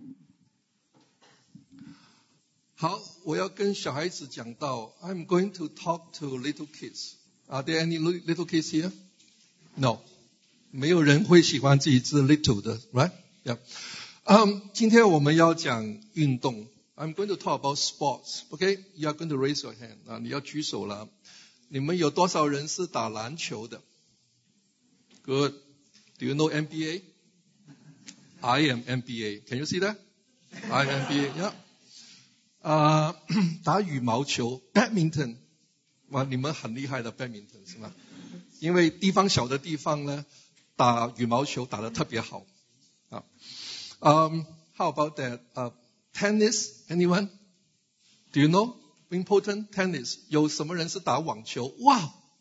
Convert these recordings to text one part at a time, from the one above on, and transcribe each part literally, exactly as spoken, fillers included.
好，我要跟小孩子讲到 I'm going to talk to little kids. Are there any little kids here? No. 没有人会喜欢自己是 little 的 right? Yeah. Um, 今天我们要讲运动 I'm going to talk about sports. Okay? You are going to raise your hand. 啊，你要举手了。你们有多少人是打篮球的？ Good. Do you know N B A? I am N B A. Can you see that? I am N B A. Yeah. 啊、uh, 打羽毛球 badminton 哇，你们很厉害的 badminton 是吗？因为地方小的地方呢，打羽毛球打得特别好啊。Um, how about that? Uh, tennis? Anyone? Do you know Wimbledon tennis? 有什么人是打网球？哇 ，great ！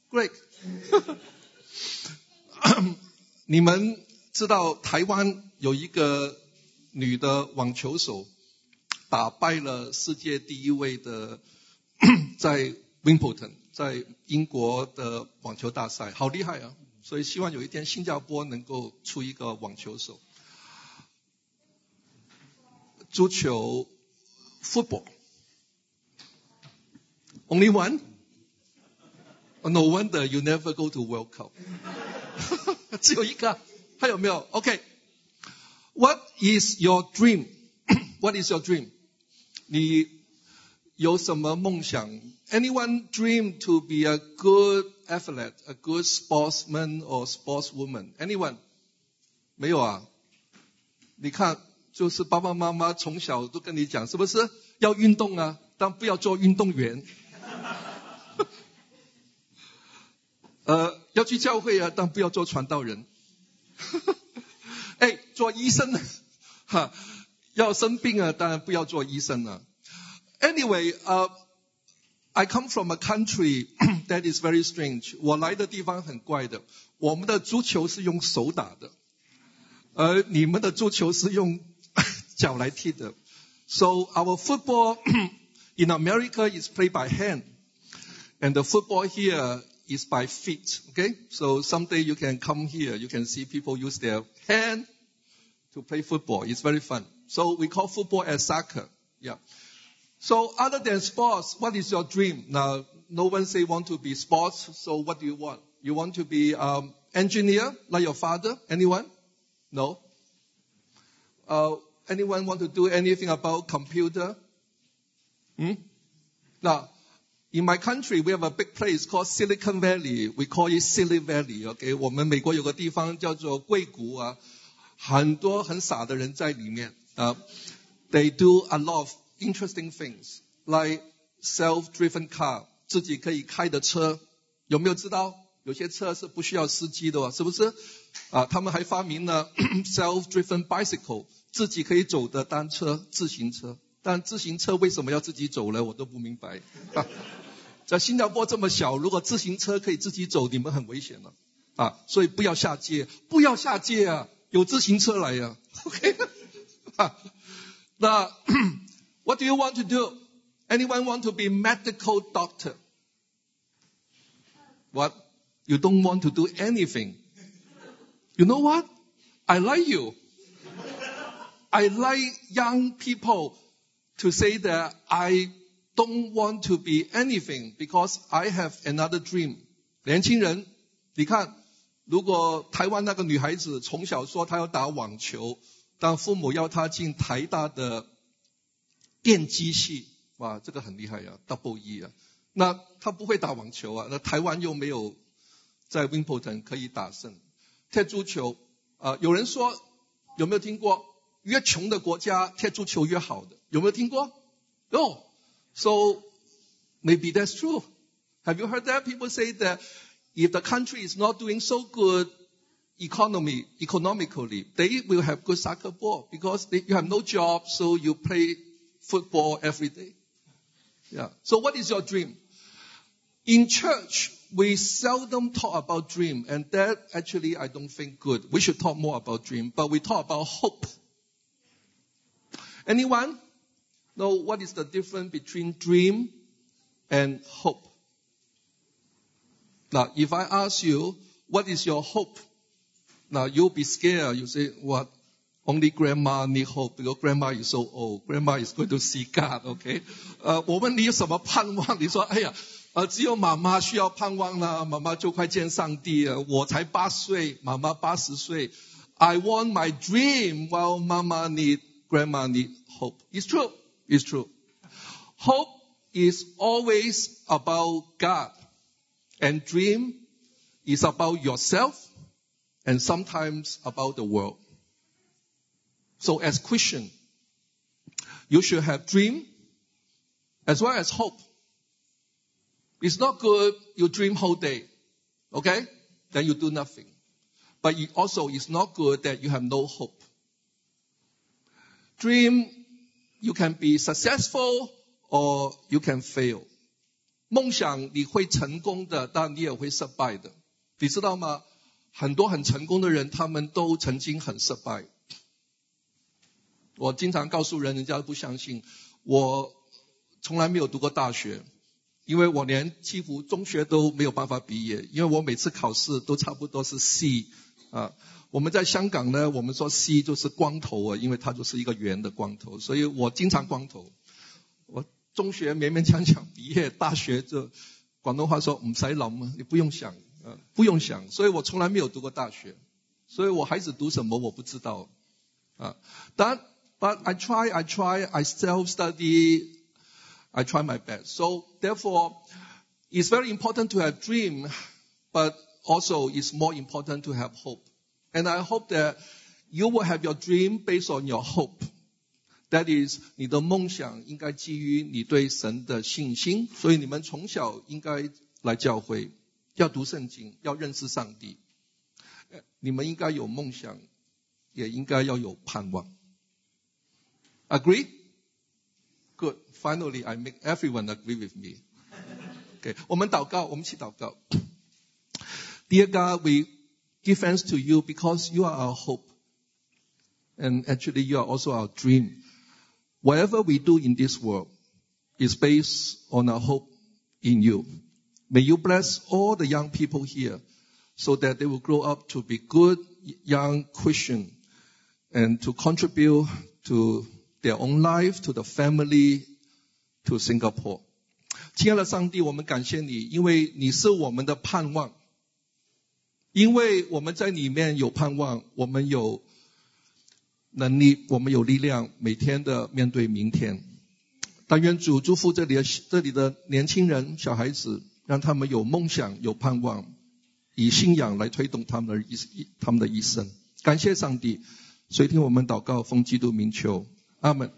你们知道台湾有一个女的网球手？打败了世界第一位的在 Wimbledon 在英国的网球大赛，好厉害啊！所以希望有一天新加坡能够出一个网球手。足球 football only one? No wonder you never go to World Cup. 只有一个，还有没有 ？OK. What is your dream? What is your dream? 你有什么梦想 ？Anyone dream to be a good athlete, a good sportsman or sportswoman? Anyone? 没有啊？你看，就是爸爸妈妈从小都跟你讲，是不是要运动啊？但不要做运动员。呃，要去教会啊，但不要做传道人。哎，做医生哈。要生病啊，当然不要做医生了。Anyway, uh, I come from a country that is very strange. 我来的地方很怪的，我们的足球是用手打的，而你们的足球是用脚来踢的。So our football in America is played by hand, and the football here is by feet. Okay, so someday you can come here, you can see people use their hand to play football. It's very fun. So we call football as soccer. Yeah. So other than sports, what is your dream? Now, no one say want to be sports. So what do you want? You want to be um, engineer like your father? Anyone? No. Uh, anyone want to do anything about computer? Hmm? Now, in my country, we have a big place called Silicon Valley. We call it Silly Valley. Okay, 我们美国有个地方叫做硅谷啊，很多很傻的人在里面。Uh, they do a lot of interesting things, like self-driven car, 自己可以开的车。有没有知道？有些车是不需要司机的哦，是不是？啊，他们还发明了self-driven bicycle, 自己可以走的单车、自行车。但自行车为什么要自己走呢？我都不明白。啊，在新加坡这么小，如果自行车可以自己走，你们很危险了。啊，所以不要下街，不要下街啊！有自行车来呀。OK。Now, what do you want to do? Anyone want to be medical doctor? What? You don't want to do anything. You know what? I like you. I like young people to say that I don't want to be anything because I have another dream. 年轻人，你看，如果台湾那个女孩子从小说她要打网球，但父母要她进台大的电机系，哇，这个很厉害呀 ，double E 啊。那她不会打网球啊，那台湾又没有在 Wimbledon 可以打胜。踢足球，啊、呃，有人说有没有听过？越穷的国家踢足球越好的，有没有听过 ？No. So maybe that's true. Have you heard that? People say that if the country is not doing so good economy, economically, they will have good soccer ball because they, you have no job, so you play football every day. Yeah. So what is your dream? In church, we seldom talk about dream, and that actually I don't think good. We should talk more about dream, but we talk about hope. Anyone know what is the difference between dream and hope? Now, if I ask you, what is your hope? Now, you'll be scared. You say, what? Only grandma need hope because grandma is so old. Grandma is going to see God, okay? 呃，我问你有什么盼望？你说，哎呀，呃，只有妈妈需要盼望了，妈妈就快见上帝了。我才八岁，妈妈八十岁。I want my dream while mama need, grandma need hope. It's true. It's true. Hope is always about God. And dream is about yourself and sometimes about the world. So as Christian, you should have dream as well as hope. It's not good you dream whole day, okay? Then you do nothing. But it also is not good that you have no hope. Dream, you can be successful or you can fail. 梦想你会成功的，但你也会失败的。你知道吗？很多很成功的人，他们都曾经很失败。我经常告诉人，人家不相信。我从来没有读过大学，因为我连几乎中学都没有办法毕业，因为我每次考试都差不多是 C 啊。我们在香港呢，我们说 C 就是光头啊，因为它就是一个圆的光头，所以我经常光头。我中学勉勉强强毕业，大学就广东话说唔使諗，你不用想，啊，不用想，所以我从来没有读过大学，所以我孩子读什么我不知道啊。但 But I try, I try, I self-study, I try my best. So therefore, it's very important to have dream, but also it's more important to have hope. And I hope that you will have your dream based on your hope. That is, 你的梦想应该基于你对神的信心，所以你们从小应该来教会，要读圣经，要认识上帝。你们应该有梦想，也应该要有盼望。Agree? Good. Finally, I make everyone agree with me. Okay. 我们祷告，我们一起祷告。Dear God, we give thanks to you because you are our hope. And actually, you are also our dream. Whatever we do in this world is based on our hope in you. May you bless all the young people here so that they will grow up to be good young Christians and to contribute to their own life, to the family, to Singapore. 亲爱的上帝，我们感谢你，因为你是我们的盼望。因为我们在里面有盼望，我们有能力，我们有力量，每天的面对明天。但愿主祝福这里的这里的年轻人、小孩子，让他们有梦想、有盼望，以信仰来推动他们的一他们的一生。感谢上帝，垂听我们祷告，奉基督名求。阿们。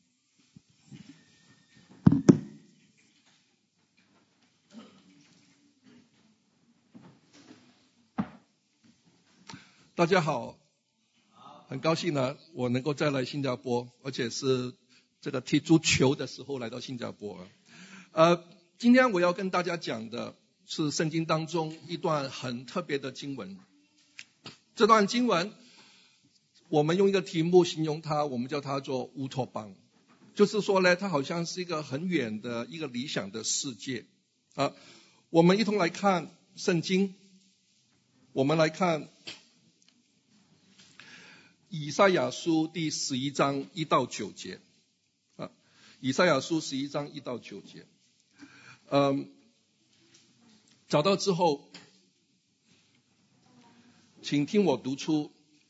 大家好，很高兴呢，我能够再来新加坡，而且是这个踢足球的时候来到新加坡。呃，今天我要跟大家讲的是圣经当中一段很特别的经文。这段经文我们用一个题目形容它，我们叫它做乌托邦，就是说呢，它好像是一个很远的一个理想的世界啊。我们一同来看圣经，我们来看以赛亚书第十一章一到九节啊，以赛亚书十一章一到九节，嗯，找到之后，请听我读出。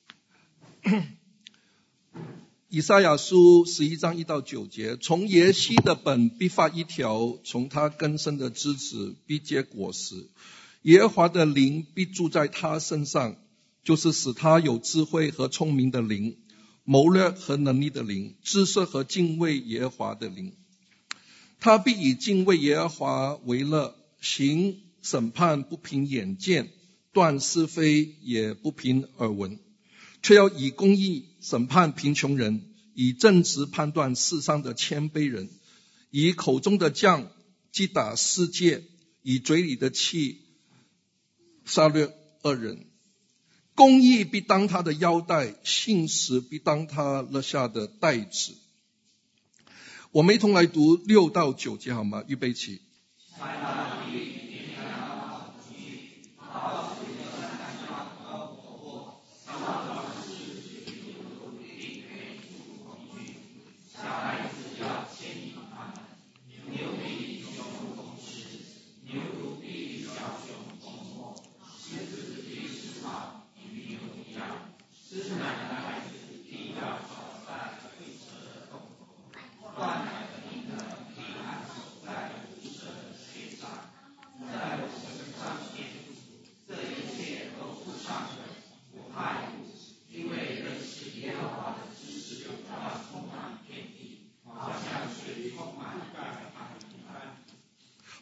以赛亚书十一章一到九节，从耶西的本必发一条，从他根生的枝子必结果实。耶和华的灵必住在他身上，就是使他有智慧和聪明的灵，谋略和能力的灵，知识和敬畏耶和华的灵。他必以敬畏耶和华为乐，行审判不凭眼见，断是非也不凭耳闻。却要以公义审判贫穷人，以正直判断世上的谦卑人，以口中的杖击打世界，以嘴里的气杀掠恶人。公义必当他的腰带，信实必当他勒下的带子。我们一同来读六到九节好吗？预备起。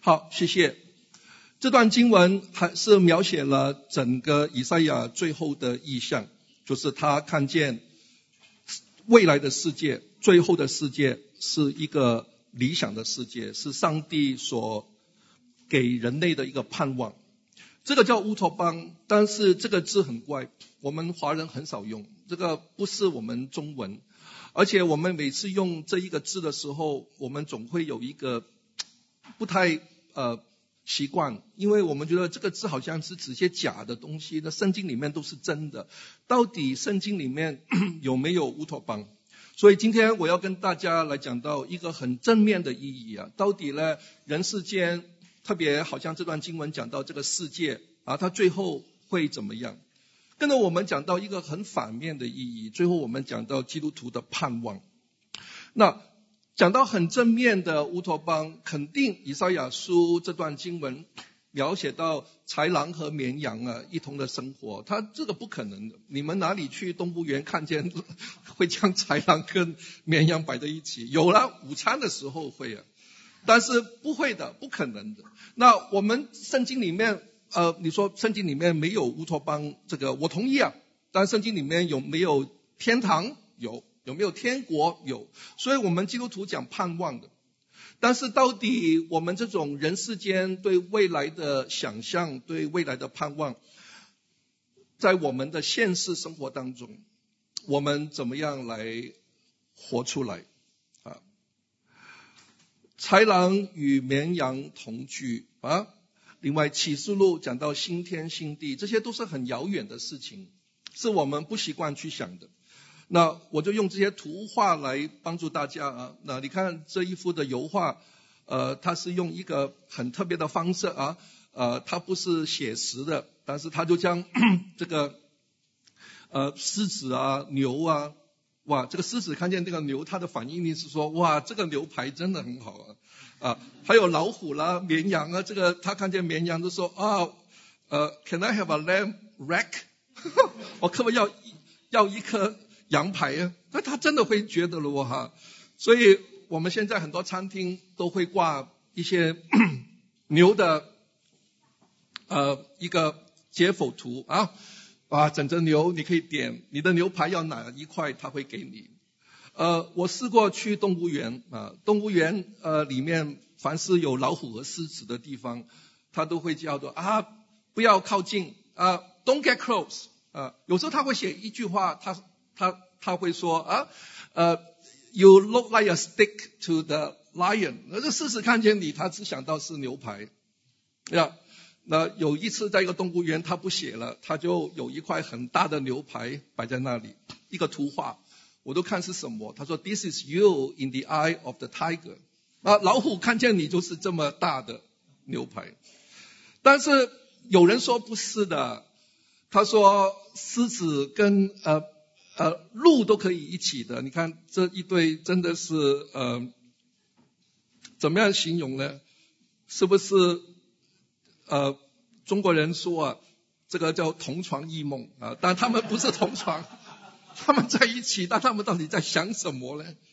好，谢谢。这段经文还是描写了整个以赛亚最后的意象，就是他看见未来的世界，最后的世界是一个理想的世界，是上帝所给人类的一个盼望。这个叫乌托邦，但是这个字很怪，我们华人很少用，这个不是我们中文，而且我们每次用这一个字的时候，我们总会有一个不太呃习惯，因为我们觉得这个字好像是指些假的东西，那圣经里面都是真的，到底圣经里面有没有乌托邦？所以今天我要跟大家来讲到一个很正面的意义啊，到底呢人世间，特别好像这段经文讲到这个世界啊，它最后会怎么样？跟着我们讲到一个很反面的意义，最后我们讲到基督徒的盼望。那讲到很正面的乌托邦，肯定以赛亚书这段经文描写到豺狼和绵羊啊一同的生活，它这个不可能的。你们哪里去动物园看见会将豺狼跟绵羊摆在一起？有了，午餐的时候会啊，但是不会的，不可能的。那我们圣经里面呃，你说圣经里面没有乌托邦，这个我同意啊，但圣经里面有没有天堂？有。有没有天国？有。所以我们基督徒讲盼望的，但是到底我们这种人世间对未来的想象，对未来的盼望，在我们的现实生活当中，我们怎么样来活出来啊？豺狼与绵羊同居啊，另外启示录讲到新天新地，这些都是很遥远的事情，是我们不习惯去想的。那我就用这些图画来帮助大家啊。那你看这一幅的油画，呃，它是用一个很特别的方式啊，呃，它不是写实的，但是它就将这个呃狮子啊、牛啊，哇，这个狮子看见这个牛，它的反应力是说，哇，这个牛排真的很好啊，啊，还有老虎啦、绵羊啊，这个他看见绵羊就说啊，呃 ，Can I have a lamb rack？ 我可不可以要要一颗羊排啊？那他真的会觉得了哈，所以我们现在很多餐厅都会挂一些牛的呃一个解剖图啊，啊，整只牛你可以点你的牛排要哪一块，他会给你。呃，我试过去动物园啊，动物园呃里面凡是有老虎和狮子的地方，他都会叫做啊不要靠近啊 ，Don't get close 啊，有时候他会写一句话，他他他会说啊，呃 ，You look like a stick to the lion。那这狮子看见你，他只想到是牛排，呀。那有一次在一个动物园，他不写了，他就有一块很大的牛排摆在那里，一个图画，我都看是什么。他说 This is you in the eye of the tiger。啊，老虎看见你就是这么大的牛排，但是有人说不是的，他说狮子跟呃。呃，鹿都可以一起的，你看这一对真的是呃，怎么样形容呢？是不是呃，中国人说啊，这个叫同床异梦啊，但他们不是同床，他们在一起，但他们到底在想什么呢？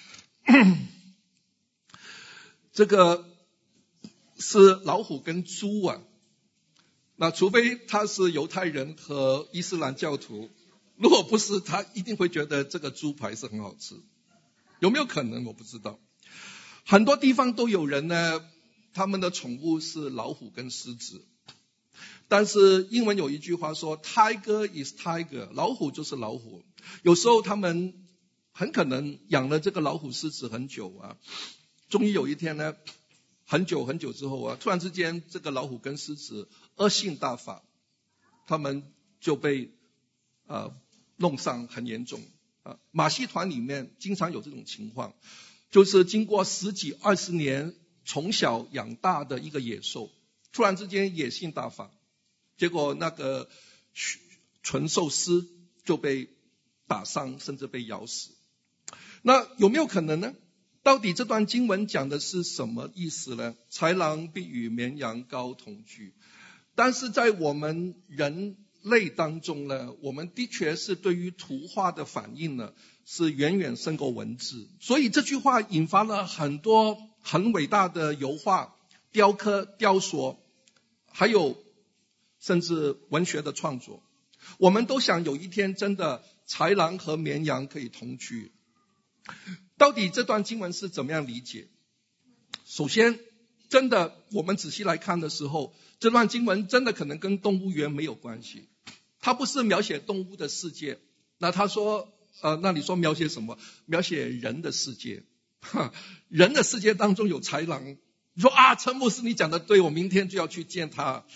这个是老虎跟猪啊，那除非他是犹太人和伊斯兰教徒。如果不是，他一定会觉得这个猪排是很好吃，有没有可能？我不知道。很多地方都有人呢，他们的宠物是老虎跟狮子，但是英文有一句话说 Tiger is tiger， 老虎就是老虎。有时候他们很可能养了这个老虎狮子很久啊，终于有一天呢，很久很久之后啊，突然之间这个老虎跟狮子恶性大发，他们就被呃弄伤很严重啊。马戏团里面经常有这种情况，就是经过十几二十年从小养大的一个野兽，突然之间野性大发，结果那个纯兽师就被打伤，甚至被咬死。那有没有可能呢？到底这段经文讲的是什么意思呢？豺狼必与绵羊羔同居。但是在我们人类当中呢，我们的确是对于图画的反应呢，是远远胜过文字。所以这句话引发了很多很伟大的油画， 雕刻、雕塑，还有甚至文学的创作。我们都想有一天真的豺狼和绵羊可以同居。到底这段经文是怎么样理解？首先，真的我们仔细来看的时候，这段经文真的可能跟动物园没有关系。它不是描写动物的世界。那他说呃，那你说描写什么？描写人的世界。人的世界当中有豺狼。你说啊，陈牧师你讲的对，我明天就要去见他。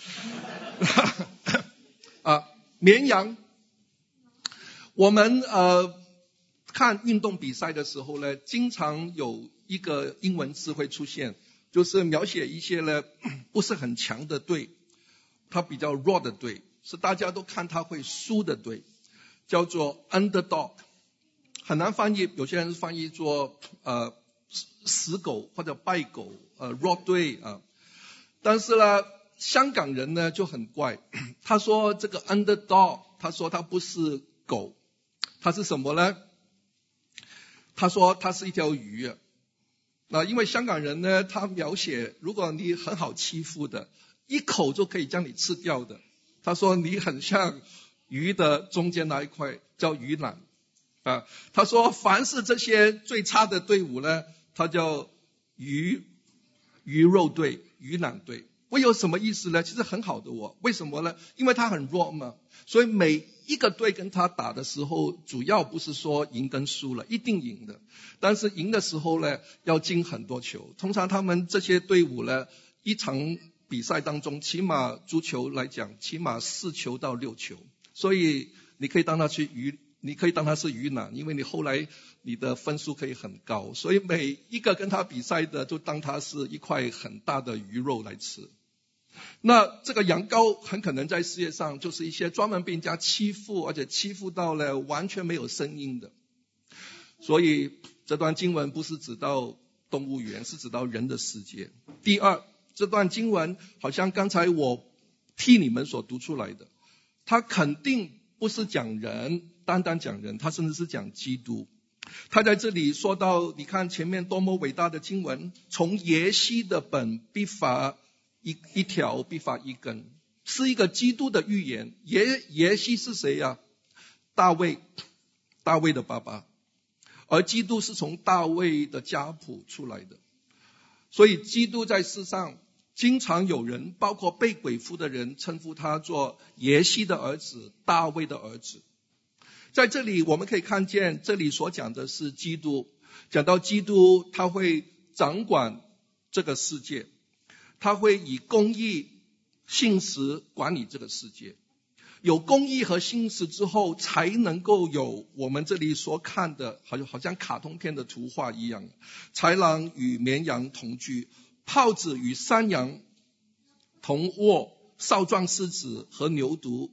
啊，绵羊。我们呃看运动比赛的时候呢，经常有一个英文词会出现，就是描写一些呢不是很强的队，它比较弱的队，是大家都看他会输的队，叫做 underdog。 很难翻译，有些人翻译作呃死狗或者败狗，呃弱队啊。但是呢，香港人呢就很怪，他说这个 underdog， 他说他不是狗，他是什么呢？他说他是一条鱼。那因为香港人呢，他描写如果你很好欺负的，一口就可以将你吃掉的，他说你很像鱼的中间那一块，叫鱼腩啊。他说凡是这些最差的队伍呢，他叫鱼鱼肉队、鱼腩队。会有什么意思呢？其实很好的哦。为什么呢？因为他很弱嘛，所以每一个队跟他打的时候，主要不是说赢跟输了，一定赢的。但是赢的时候呢，要进很多球。通常他们这些队伍呢，一场比赛当中，起码足球来讲，起码四球到六球。所以你可以当他去鱼，你可以当他是鱼腩，因为你后来你的分数可以很高。所以每一个跟他比赛的，就当他是一块很大的鱼肉来吃。那这个羊羔很可能在世界上就是一些专门被人家欺负，而且欺负到了完全没有声音的。所以这段经文不是指到动物园，是指到人的世界。第二，这段经文好像刚才我替你们所读出来的，它肯定不是讲人，单单讲人，它甚至是讲基督。他在这里说到，你看前面多么伟大的经文，从耶西的本必发一一条，必发一根，是一个基督的预言。耶耶西是谁呀、啊？大卫，大卫的爸爸。而基督是从大卫的家谱出来的。所以基督在世上经常有人，包括被鬼附的人，称呼他做耶西的儿子，大卫的儿子。在这里我们可以看见，这里所讲的是基督，讲到基督他会掌管这个世界，他会以公义信实管理这个世界。有公义和信实之后，才能够有我们这里所看的好像好像卡通片的图画一样，豺狼与绵羊同居，豹子与山羊同卧，少壮狮子和牛犊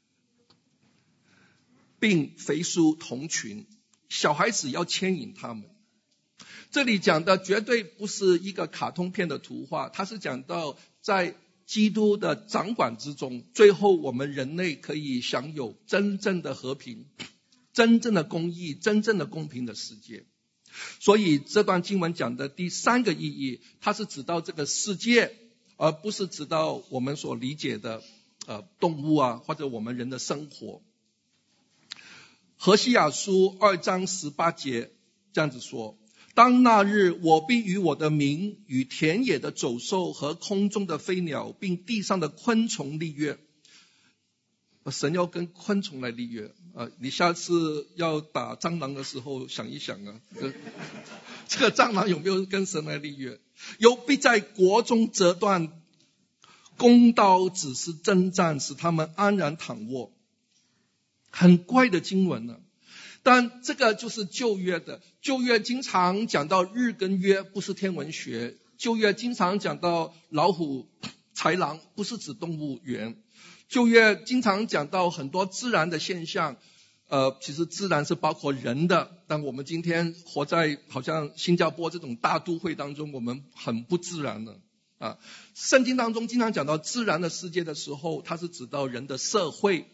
并肥畜同群，小孩子要牵引他们。这里讲的绝对不是一个卡通片的图画，它是讲到在基督的掌管之中，最后我们人类可以享有真正的和平，真正的公义，真正的公平的世界。所以这段经文讲的第三个意义，它是指到这个世界，而不是指到我们所理解的呃动物啊，或者我们人的生活。何西亚书二章十八节这样子说，当那日，我必与我的民与田野的走兽和空中的飞鸟并地上的昆虫立约。神要跟昆虫来立约啊！你下次要打蟑螂的时候想一想啊，这个蟑螂有没有跟神来立约？有必在国中折断，弓刀只是征战，使他们安然躺卧。很怪的经文呢、啊。但这个就是旧约的，旧约经常讲到日跟月，不是天文学。旧约经常讲到老虎、豺狼，不是指动物园。旧约经常讲到很多自然的现象，呃，其实自然是包括人的，但我们今天活在好像新加坡这种大都会当中，我们很不自然的啊。圣经当中经常讲到自然的世界的时候，它是指到人的社会。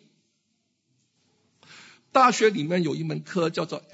大学里面有一门课叫做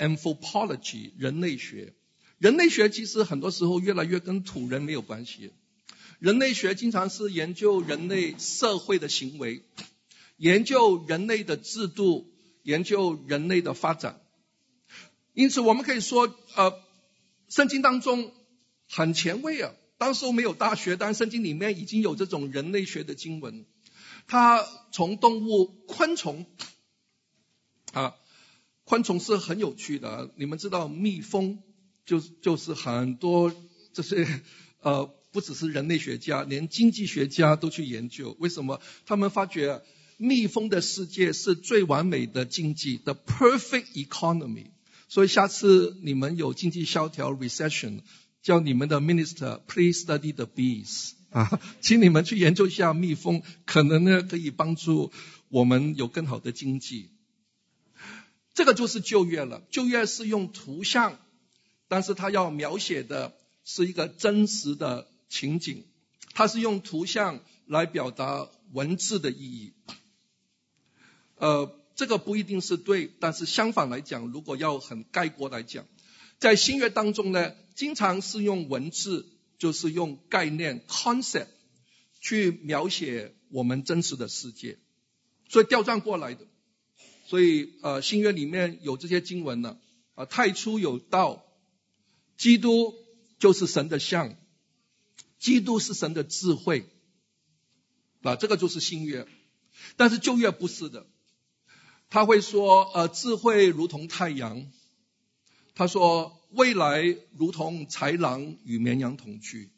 anthropology 人类学。人类学其实很多时候越来越跟土人没有关系。 人类学经常是研究人类社会的行为，研究人类的制度，研究人类的发展。因此我们可以说呃，圣经当中很前卫啊，当时没有大学，但圣经里面已经有这种人类学的经文。它从动物昆虫啊，昆虫是很有趣的，你们知道蜜蜂就就是很多这些呃，不只是人类学家，连经济学家都去研究。为什么？他们发觉蜜蜂的世界是最完美的经济 ，the perfect economy。所以下次你们有经济萧条 recession， 叫你们的 minister please study the bees 啊，请你们去研究一下蜜蜂，可能呢可以帮助我们有更好的经济。这个就是旧约了，旧约是用图像，但是它要描写的是一个真实的情景，它是用图像来表达文字的意义。呃，这个不一定是对，但是相反来讲，如果要很概括来讲，在新约当中呢，经常是用文字，就是用概念 concept 去描写我们真实的世界，所以调转过来的。所以呃，新约里面有这些经文呢，啊、呃，太初有道，基督就是神的像，基督是神的智慧，啊，这个就是新约。但是旧约不是的，他会说呃，智慧如同太阳，他说未来如同豺狼与绵羊同居，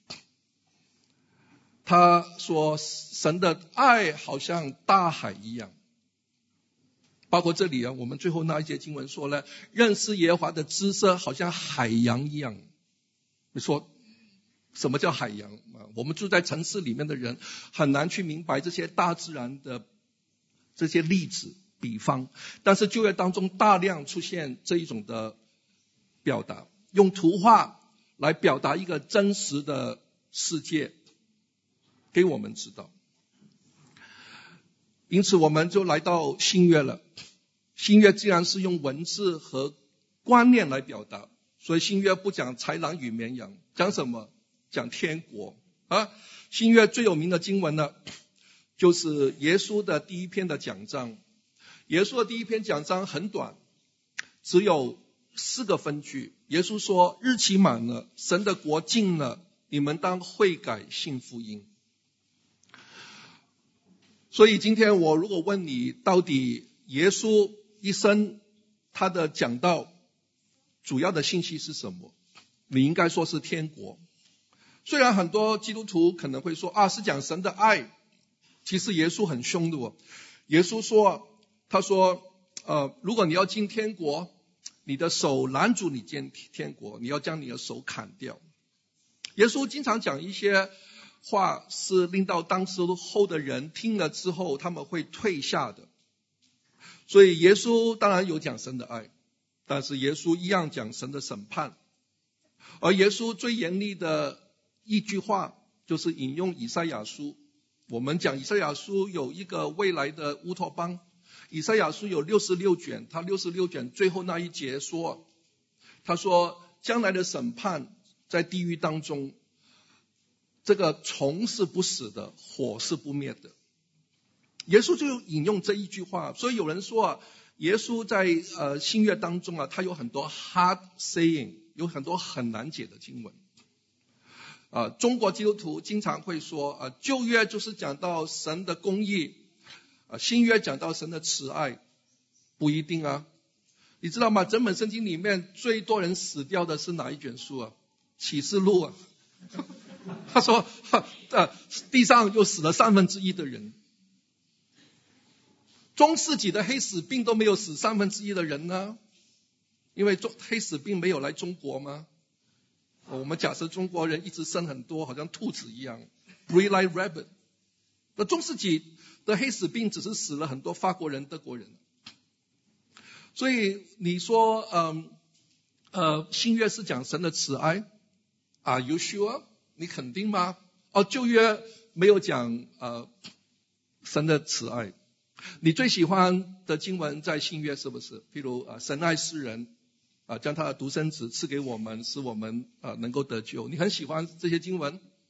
他说神的爱好像大海一样。包括这里啊，我们最后那一节经文说呢，认识耶和华的知识好像海洋一样。你说什么叫海洋啊？我们住在城市里面的人很难去明白这些大自然的这些例子比方，但是旧约当中大量出现这一种的表达，用图画来表达一个真实的世界给我们知道。因此我们就来到新约了。新约既然是用文字和观念来表达，所以新约不讲豺狼与绵羊，讲什么？讲天国啊。新约最有名的经文呢，就是耶稣的第一篇的讲章。耶稣的第一篇讲章很短，只有四个分句。耶稣说，日期满了，神的国近了，你们当悔改信福音。所以今天我如果问你，到底耶稣一生他的讲道主要的信息是什么？你应该说是天国。虽然很多基督徒可能会说啊，是讲神的爱，其实耶稣很凶的哦。耶稣说，他说呃，如果你要进天国，你的手拦住你进天国，你要将你的手砍掉。耶稣经常讲一些话是令到当时候的人听了之后他们会退下的。所以耶稣当然有讲神的爱，但是耶稣一样讲神的审判。而耶稣最严厉的一句话就是引用以赛亚书。我们讲以赛亚书有一个未来的乌托邦，以赛亚书有六十六卷，他六十六卷最后那一节说，他说将来的审判在地狱当中，这个虫是不死的，火是不灭的。耶稣就引用这一句话。所以有人说啊，耶稣在呃新约当中啊，他有很多 hard saying， 有很多很难解的经文。啊、呃，中国基督徒经常会说啊、呃，旧约就是讲到神的公义，啊、呃，新约讲到神的慈爱，不一定啊。你知道吗？整本圣经里面最多人死掉的是哪一卷书啊？启示录啊。他说，呃，地上又死了三分之一的人。中世纪的黑死病都没有死三分之一的人呢，因为中黑死病没有来中国吗？我们假设中国人一直生很多，好像兔子一样 ，breed like rabbit。那中世纪的黑死病只是死了很多法国人、德国人。所以你说，嗯，呃，新约是讲神的慈爱 ，Are you sure？ 你肯定吗？哦，旧约没有讲呃神的慈爱。你最喜欢的经文在新约是不是？譬如啊，神爱世人，啊，将他的独生子赐给我们，使我们啊能够得救。你很喜欢这些经文。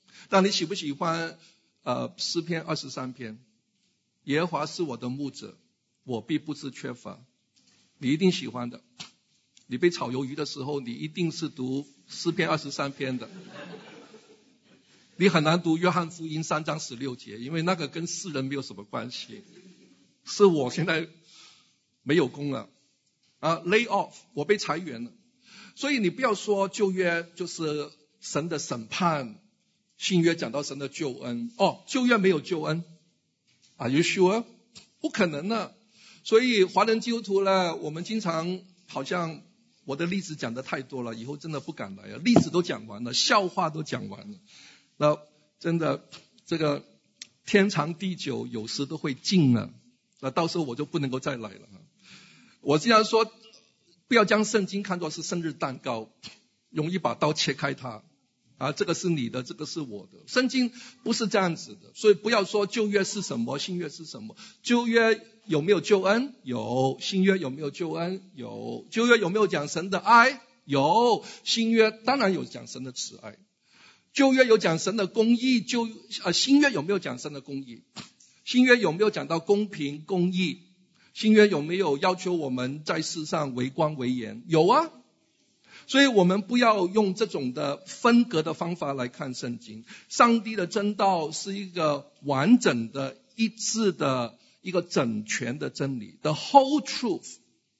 那你喜不喜欢呃诗篇二十三篇？耶和华是我的牧者，我必不致缺乏。你一定喜欢的。你被炒鱿鱼的时候，你一定是读诗篇二十三篇的。你很难读约翰福音三章十六节，因为那个跟世人没有什么关系。是我现在没有工了啊 ，lay off， 我被裁员了。所以你不要说旧约就是神的审判，新约讲到神的救恩。哦，旧约没有救恩 ，Are you sure？ 不可能的。所以华人基督徒呢，我们经常好像我的例子讲的太多了，以后真的不敢来了。例子都讲完了，笑话都讲完了，那真的这个天长地久，有时都会尽了。那到时候我就不能够再来了。我经常说，不要将圣经看作是生日蛋糕，用一把刀切开它。啊，这个是你的，这个是我的。圣经不是这样子的，所以不要说旧约是什么，新约是什么。旧约有没有救恩？有。新约有没有救恩？有。旧约有没有讲神的爱？有。新约当然有讲神的慈爱。旧约有讲神的公义，旧呃新约有没有讲神的公义？新约有没有讲到公平公义？新约有没有要求我们在世上为光为盐？有啊。所以我们不要用这种的分隔的方法来看圣经。上帝的真道是一个完整的、一致的、一个整全的真理。The whole truth.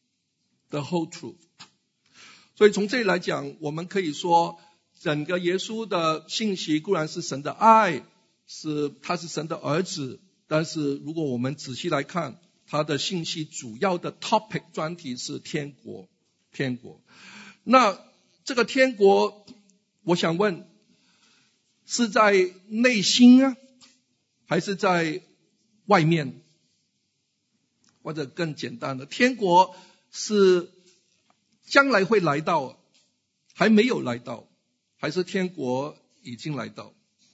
The whole truth. 所以从这里来讲，我们可以说，整个耶稣的信息固然是神的爱，是他是神的儿子，但是如果我们仔细来看，他的信息主要的 topic 专题是天国，天国。那这个天国，我想问，是在内心啊，还是在外面？或者更简单的，天国是将来会来到，还没有来到，还是天国已经来到？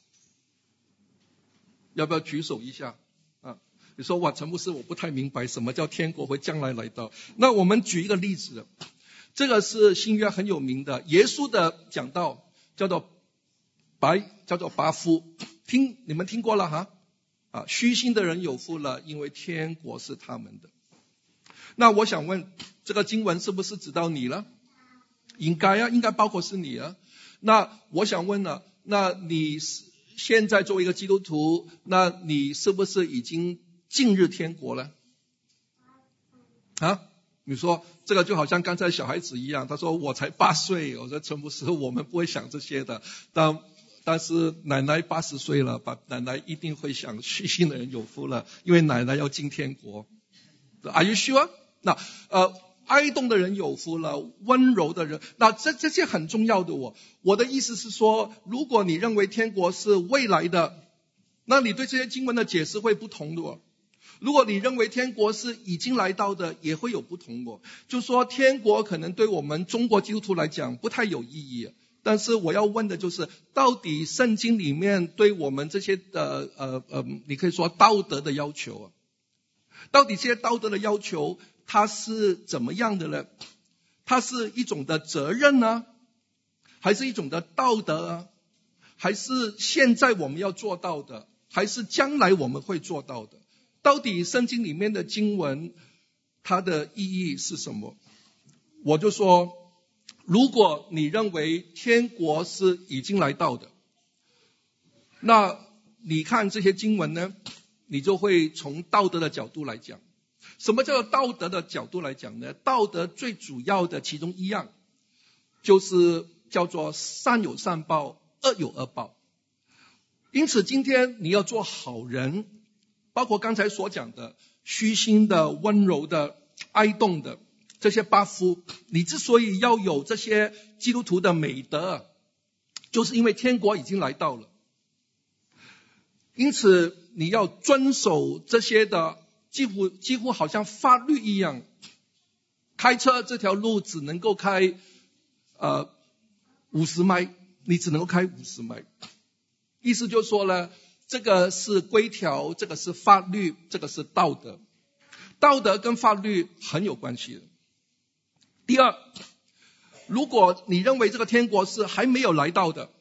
要不要举手一下啊？你说哇，陈牧师，我不太明白什么叫天国会将来来到。那我们举一个例子。这个是新约很有名的，耶稣的讲道叫做白，叫做八福，听你们听过了哈？啊，虚心的人有福了，因为天国是他们的。那我想问，这个经文是不是指到你了？应该啊，应该包括是你啊。那我想问了，那你现在作为一个基督徒，那你是不是已经进入天国了？啊？你说这个就好像刚才小孩子一样，他说我才八岁，我说陈牧师，我们不会想这些的，但但是奶奶八十岁了，把奶奶一定会想虚心的人有福了，因为奶奶要进天国。Are you sure？ 那呃，哀动的人有福了，温柔的人，那这这些很重要的我。我的意思是说，如果你认为天国是未来的，那你对这些经文的解释会不同的哦。如果你认为天国是已经来到的，也会有不同的。就说天国可能对我们中国基督徒来讲不太有意义，但是我要问的就是，到底圣经里面对我们这些的呃呃，你可以说道德的要求啊，到底这些道德的要求它是怎么样的呢？它是一种的责任呢，还是一种的道德啊？还是现在我们要做到的，还是将来我们会做到的？到底圣经里面的经文它的意义是什么？我就说，如果你认为天国是已经来到的，那你看这些经文呢，你就会从道德的角度来讲。什么叫做道德的角度来讲呢？道德最主要的其中一样就是叫做善有善报，恶有恶报。因此今天你要做好人，包括刚才所讲的虚心的、温柔的、哀动的这些八福，你之所以要有这些基督徒的美德，就是因为天国已经来到了。因此你要遵守这些的，几乎几乎好像法律一样。开车这条路只能够开呃五十迈，你只能够开五十迈。意思就是说呢，这个是规条，这个是法律，这个是道德。道德跟法律很有关系的。第二，如果你认为这个天国是还没有来到的，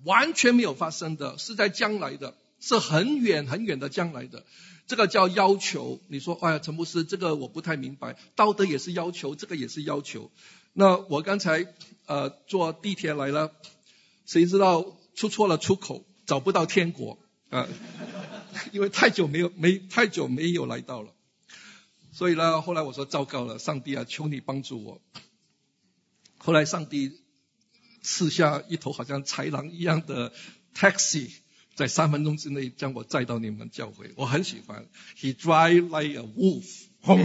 完全没有发生的，是在将来的，是很远很远的将来的。这个叫要求。你说哎呀，陈牧师，这个我不太明白，道德也是要求，这个也是要求。那我刚才呃坐地铁来了，谁知道出错了出口，找不到天国啊、呃，因为太久没有没太久没有来到了。所以呢，后来我说糟糕了，上帝啊，求你帮助我。后来上帝赐下一头好像豺狼一样的 taxi， 在三分钟之内将我载到你们教会，我很喜欢。He drive like a wolf 。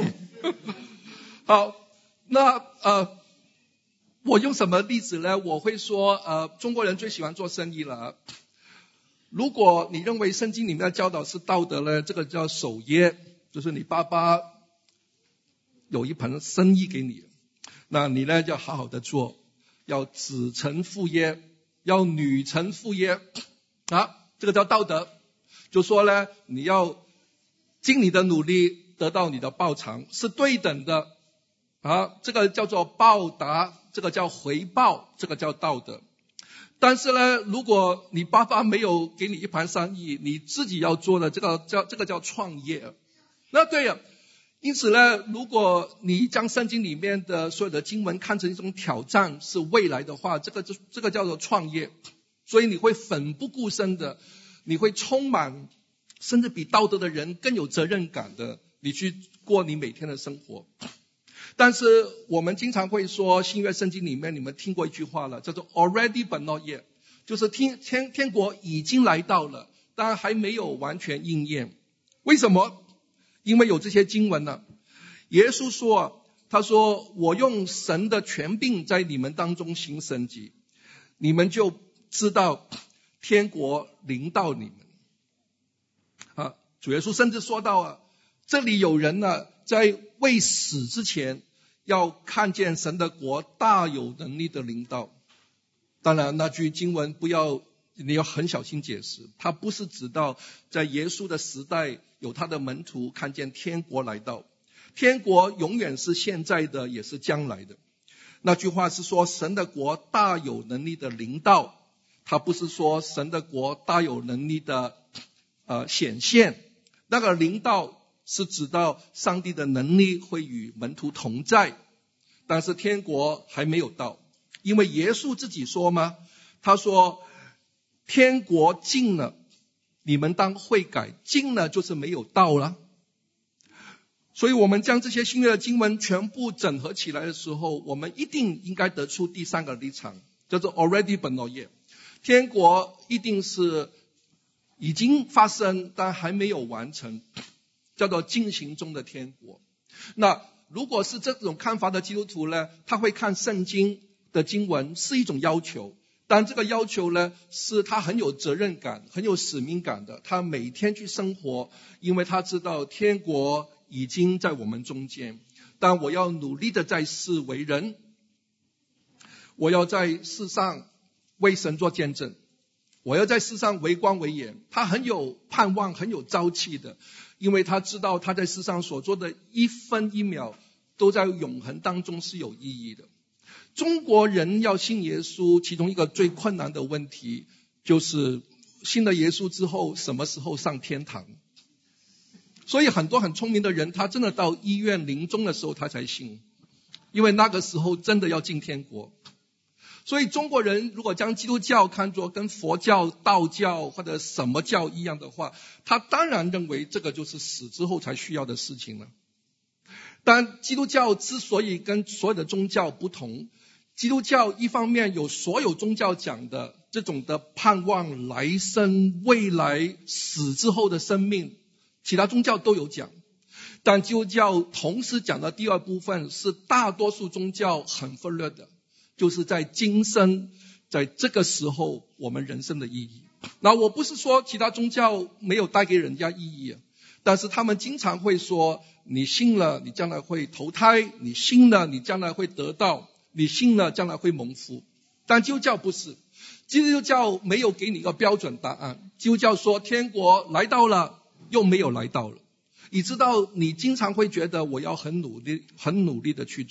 好，那呃，我用什么例子呢？我会说，呃，中国人最喜欢做生意了。如果你认为圣经里面的教导是道德呢，这个叫守约，就是你爸爸有一盘生意给你，那你呢要好好的做，要子承父业，要女承父业啊，这个叫道德。就说呢，你要尽你的努力得到你的报偿，是对等的啊，这个叫做报答，这个叫回报，这个叫道德。但是呢，如果你爸爸没有给你一盘生意，你自己要做的，这个叫这个叫创业。那对呀。因此呢，如果你将圣经里面的所有的经文看成一种挑战，是未来的话，这个就这个叫做创业。所以你会奋不顾身的，你会充满甚至比道德的人更有责任感的，你去过你每天的生活。但是我们经常会说，新约圣经里面你们听过一句话了，叫做 already but not yet， 就是天天天国已经来到了，但还没有完全应验。为什么？因为有这些经文呢。耶稣说，他说我用神的权柄在你们当中行神迹，你们就知道天国临到你们啊。主耶稣甚至说到啊，这里有人呢在未死之前要看见神的国大有能力的临到。当然那句经文不要你要很小心解释，它不是指到在耶稣的时代有他的门徒看见天国来到，天国永远是现在的也是将来的。那句话是说神的国大有能力的临到，它不是说神的国大有能力的呃显现。那个临到是指到上帝的能力会与门徒同在，但是天国还没有到。因为耶稣自己说嘛，他说天国近了，你们当悔改。近了就是没有到了。所以我们将这些新约的经文全部整合起来的时候，我们一定应该得出第三个立场，叫做 already but not yet。 天国一定是已经发生但还没有完成，叫做进行中的天国。那如果是这种看法的基督徒呢，他会看圣经的经文是一种要求，但这个要求呢，是他很有责任感，很有使命感的。他每天去生活，因为他知道天国已经在我们中间。但我要努力的在世为人，我要在世上为神做见证，我要在世上为光为盐。他很有盼望，很有朝气的，因为他知道他在世上所做的一分一秒都在永恒当中是有意义的。中国人要信耶稣，其中一个最困难的问题就是信了耶稣之后什么时候上天堂。所以很多很聪明的人，他真的到医院临终的时候他才信，因为那个时候真的要进天国。所以中国人如果将基督教看作跟佛教、道教或者什么教一样的话，他当然认为这个就是死之后才需要的事情了。但基督教之所以跟所有的宗教不同，基督教一方面有所有宗教讲的这种的盼望来生、未来死之后的生命，其他宗教都有讲。但基督教同时讲的第二部分是大多数宗教很忽略的，就是在今生，在这个时候我们人生的意义。那我不是说其他宗教没有带给人家意义，但是他们经常会说，你信了你将来会投胎，你信了你将来会得到，你信了将来会蒙福。但基督教不是，基督教没有给你一个标准答案。基督教说天国来到了又没有来到了，以致到你经常会觉得我要很努力很努力的去做。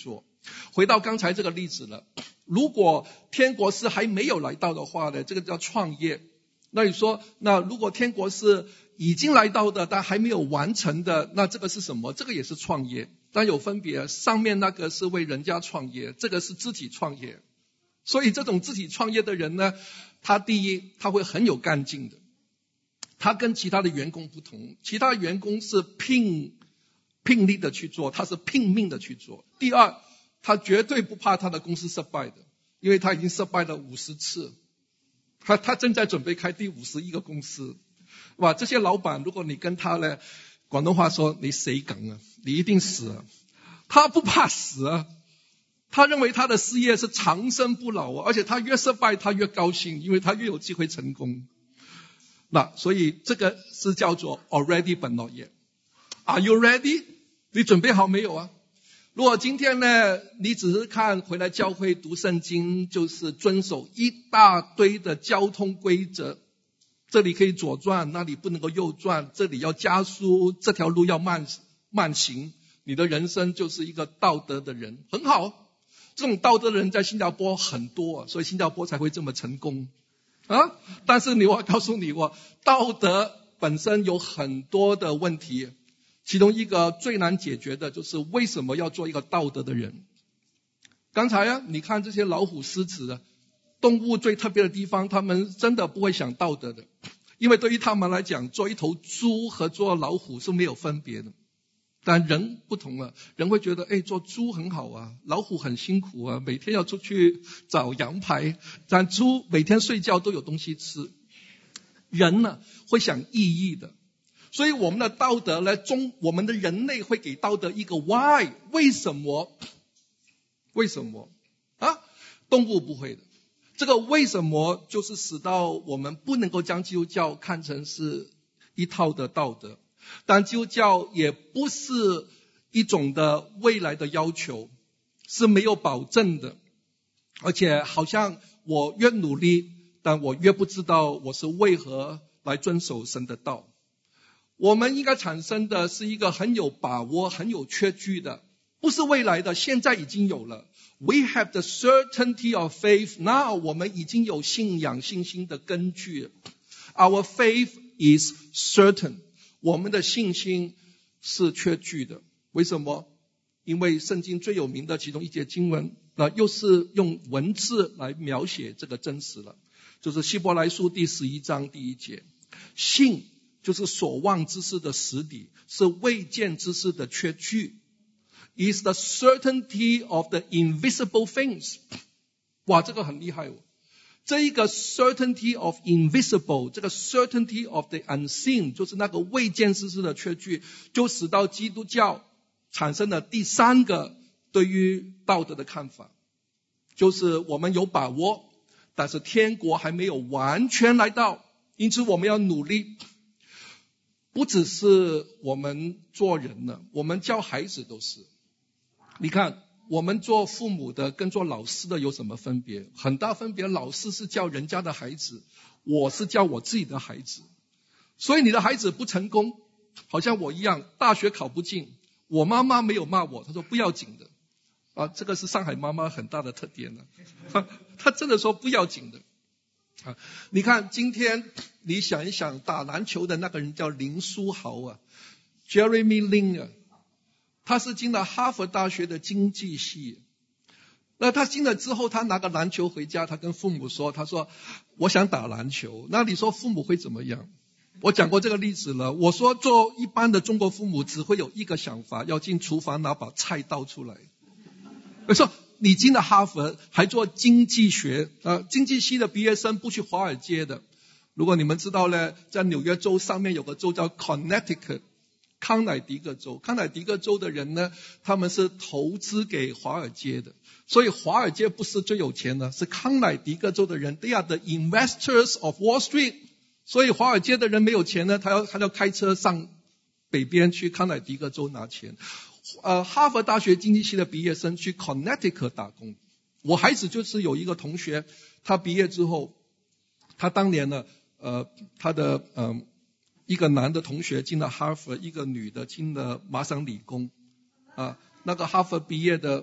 回到刚才这个例子了，如果天国是还没有来到的话呢，这个叫创业。那你说，那如果天国是已经来到的但还没有完成的，那这个是什么？这个也是创业，但有分别。上面那个是为人家创业，这个是自己创业。所以这种自己创业的人呢，他第一他会很有干劲的，他跟其他的员工不同，其他员工是拼拼力的去做，他是拼命的去做。第二，他绝对不怕他的公司失败的，因为他已经失败了五十次，他他正在准备开第五十一个公司。哇，这些老板如果你跟他呢，广东话说你死梗啊，你一定死啊。他不怕死啊，他认为他的事业是长生不老啊，而且他越失败他越高兴，因为他越有机会成功。那所以这个是叫做 already but not yet。 Are you ready？ 你准备好没有啊？如果今天呢，你只是看回来教会读圣经，就是遵守一大堆的交通规则，这里可以左转，那里不能够右转，这里要加速，这条路要慢慢行，你的人生就是一个道德的人，很好。这种道德的人在新加坡很多，所以新加坡才会这么成功啊。但是你我告诉你，我道德本身有很多的问题，其中一个最难解决的就是为什么要做一个道德的人。刚才啊，你看这些老虎、狮子，动物最特别的地方，他们真的不会想道德的，因为对于他们来讲，做一头猪和做老虎是没有分别的。但人不同了，人会觉得，哎，做猪很好啊，老虎很辛苦啊，每天要出去找羊排，但猪每天睡觉都有东西吃。人呢，会想意义的。所以我们的道德呢，中我们的人类会给道德一个 why， 为什么？为什么？啊，动物不会的。这个为什么就是使到我们不能够将基督教看成是一套的道德，但基督教也不是一种的未来的要求，是没有保证的，而且好像我越努力，但我越不知道我是为何来遵守神的道。我们应该产生的是一个很有把握、很有确据的，不是未来的，现在已经有了。We have the certainty of faith now， 我们已经有信仰信心的根据。Our faith is certain， 我们的信心是确据的。为什么？因为圣经最有名的其中一节经文，那又是用文字来描写这个真实了，就是希伯来书第十一章第一节，信就是所望之事的实底，是未见之事的确据。Is the certainty of the invisible things。 哇，这个很厉害哦。这一个 certainty of invisible， 这个 certainty of the unseen， 就是那个未见之事的确据，就使到基督教产生了第三个对于道德的看法，就是我们有把握，但是天国还没有完全来到，因此我们要努力。不只是我们做人了，我们教孩子都是。你看，我们做父母的跟做老师的有什么分别？很大分别。老师是教人家的孩子，我是教我自己的孩子。所以你的孩子不成功，好像我一样，大学考不进，我妈妈没有骂我，她说不要紧的。啊，这个是上海妈妈很大的特点呢。她真的说不要紧的。啊，你看今天你想一想，打篮球的那个人叫林书豪啊 ，Jeremy Lin 啊。他是进了哈佛大学的经济系，那他进了之后，他拿个篮球回家，他跟父母说，他说我想打篮球。那你说父母会怎么样？我讲过这个例子了，我说做一般的中国父母只会有一个想法，要进厨房拿把菜刀出来。我说你进了哈佛还做经济学，呃，经济系的毕业生不去华尔街的。如果你们知道呢，在纽约州上面有个州叫 Connecticut，康乃狄克州，康乃狄克州的人呢，他们是投资给华尔街的，所以华尔街不是最有钱的，是康乃狄克州的人 ，They are the investors of Wall Street。所以华尔街的人没有钱呢，他要他要开车上北边去康乃狄克州拿钱。呃，哈佛大学经济系的毕业生去 Connecticut 打工。我孩子就是有一个同学，他毕业之后，他当年呢，呃，他的嗯。呃一个男的同学进了哈佛，一个女的进了麻省理工。啊，那个哈佛毕业的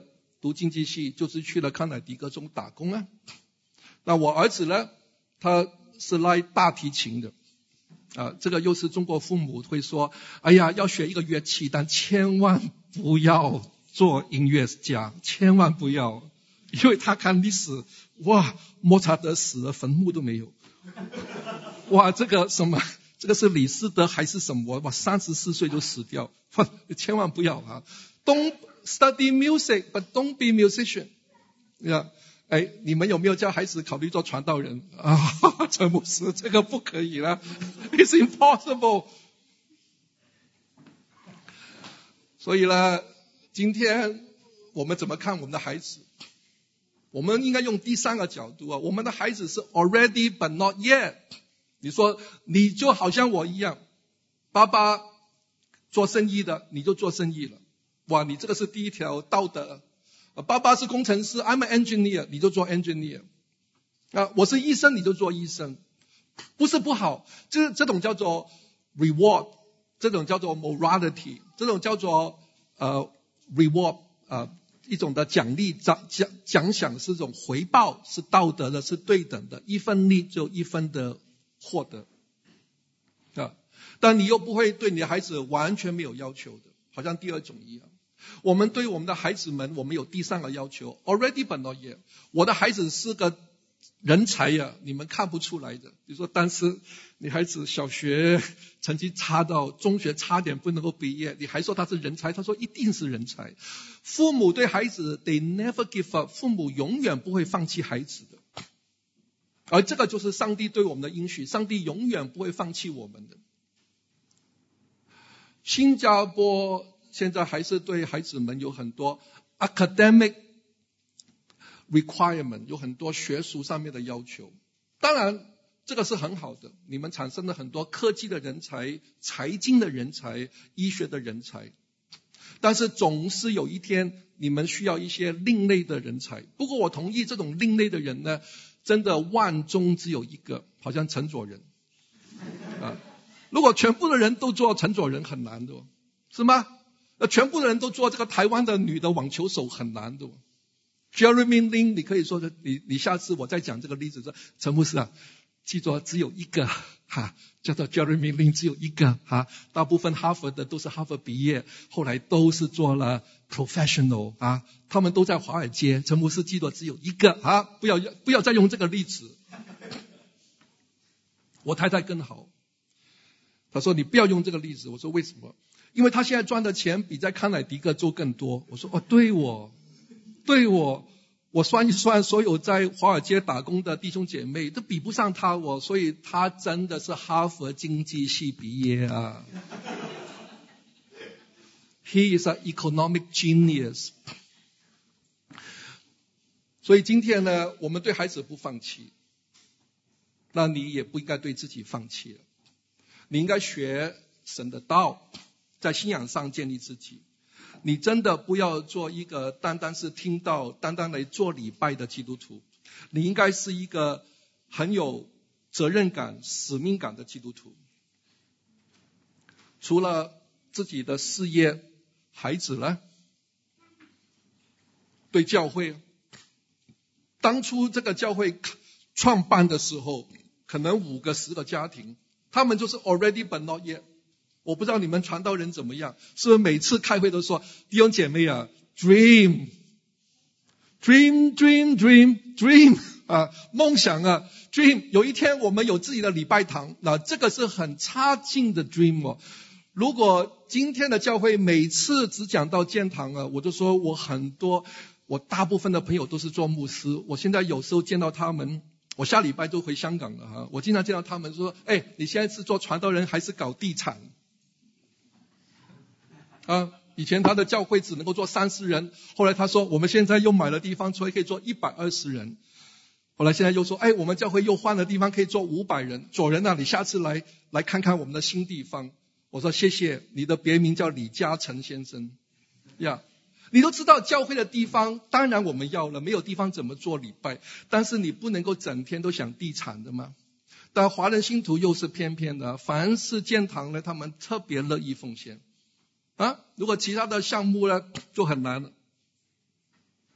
读经济系，就是去了康乃狄格中打工啊。那我儿子呢，他是拉大提琴的啊，这个又是中国父母会说，哎呀，要学一个乐器，但千万不要做音乐家，千万不要，因为他看历史，哇，莫扎特死了，坟墓都没有。哇，这个什么，这个是李斯德还是什么？哇，三十四岁就死掉，千万不要啊 ！Don't study music, but don't be musician。呀，哎，你们有没有叫孩子考虑做传道人啊？陈牧师，这个不可以了 ，It's impossible。所以呢，今天我们怎么看我们的孩子？我们应该用第三个角度啊，我们的孩子是 already but not yet。你说你就好像我一样，爸爸做生意的，你就做生意了。哇，你这个是第一条道德。爸爸是工程师 ，I'm an engineer， 你就做 engineer。啊，我是医生，你就做医生，不是不好，这这种叫做 reward， 这种叫做 morality， 这种叫做呃 reward 啊、呃。一种的奖励奖奖奖赏是一种回报，是道德的，是对等的，一分力就一分的获得啊。但你又不会对你的孩子完全没有要求的，好像第二种一样。我们对我们的孩子们，我们有第三个要求 ，already but not yet。我的孩子是个人才呀、啊，你们看不出来的。比如说，但是你孩子小学成绩差到中学差点不能够毕业，你还说他是人才，他说一定是人才。父母对孩子 they never give up， 父母永远不会放弃孩子的。而这个就是上帝对我们的应许，上帝永远不会放弃我们的。新加坡现在还是对孩子们有很多 academic requirement， 有很多学术上面的要求。当然这个是很好的，你们产生了很多科技的人才、财经的人才、医学的人才，但是总是有一天你们需要一些另类的人才。不过我同意，这种另类的人呢，真的万中只有一个，好像陈佐仁啊。如果全部的人都做陈佐仁很难的，是吗？全部的人都做这个台湾的女的网球手很难的。Jeremy Lin， 你可以说的，你你下次我再讲这个例子说，陈牧师啊，记住只有一个哈，叫做 Jeremy Lin， 只有一个哈，大部分哈佛的都是哈佛毕业，后来都是做了 professional 啊，他们都在华尔街。陈牧师记住只有一个啊，不要不要再用这个例子。我太太更好，她说你不要用这个例子。我说为什么？因为她现在赚的钱比在康乃狄克州更多。我说哦，对我。对我，我算一算，所有在华尔街打工的弟兄姐妹都比不上他我，所以他真的是哈佛经济系毕业啊。He is an economic genius。所以今天呢，我们对孩子不放弃，那你也不应该对自己放弃了。你应该学神的道，在信仰上建立自己。你真的不要做一个单单是听到、单单来做礼拜的基督徒，你应该是一个很有责任感、使命感的基督徒。除了自己的事业，孩子呢？对教会，当初这个教会创办的时候，可能五个、十个家庭，他们就是 already but not yet。我不知道你们传道人怎么样，是不是每次开会都说弟兄姐妹啊 dream dream dream dream dream 啊，梦想啊 dream， 有一天我们有自己的礼拜堂，那这个是很差劲的 dream 哦。如果今天的教会每次只讲到建堂啊，我就说我很多我大部分的朋友都是做牧师，我现在有时候见到他们，我下礼拜都回香港了哈，我经常见到他们说，哎，你现在是做传道人还是搞地产？啊，以前他的教会只能够坐三十人，后来他说我们现在又买了地方，所以可以坐一百二十人。后来现在又说，哎，我们教会又换了地方，可以坐五百人。左人啊，你下次来来看看我们的新地方。我说谢谢，你的别名叫李嘉诚先生呀。你都知道教会的地方，当然我们要了，没有地方怎么做礼拜？但是你不能够整天都想地产的嘛。但华人信徒又是偏偏的，凡是建堂呢，他们特别乐意奉献。啊，如果其他的项目呢，就很难了。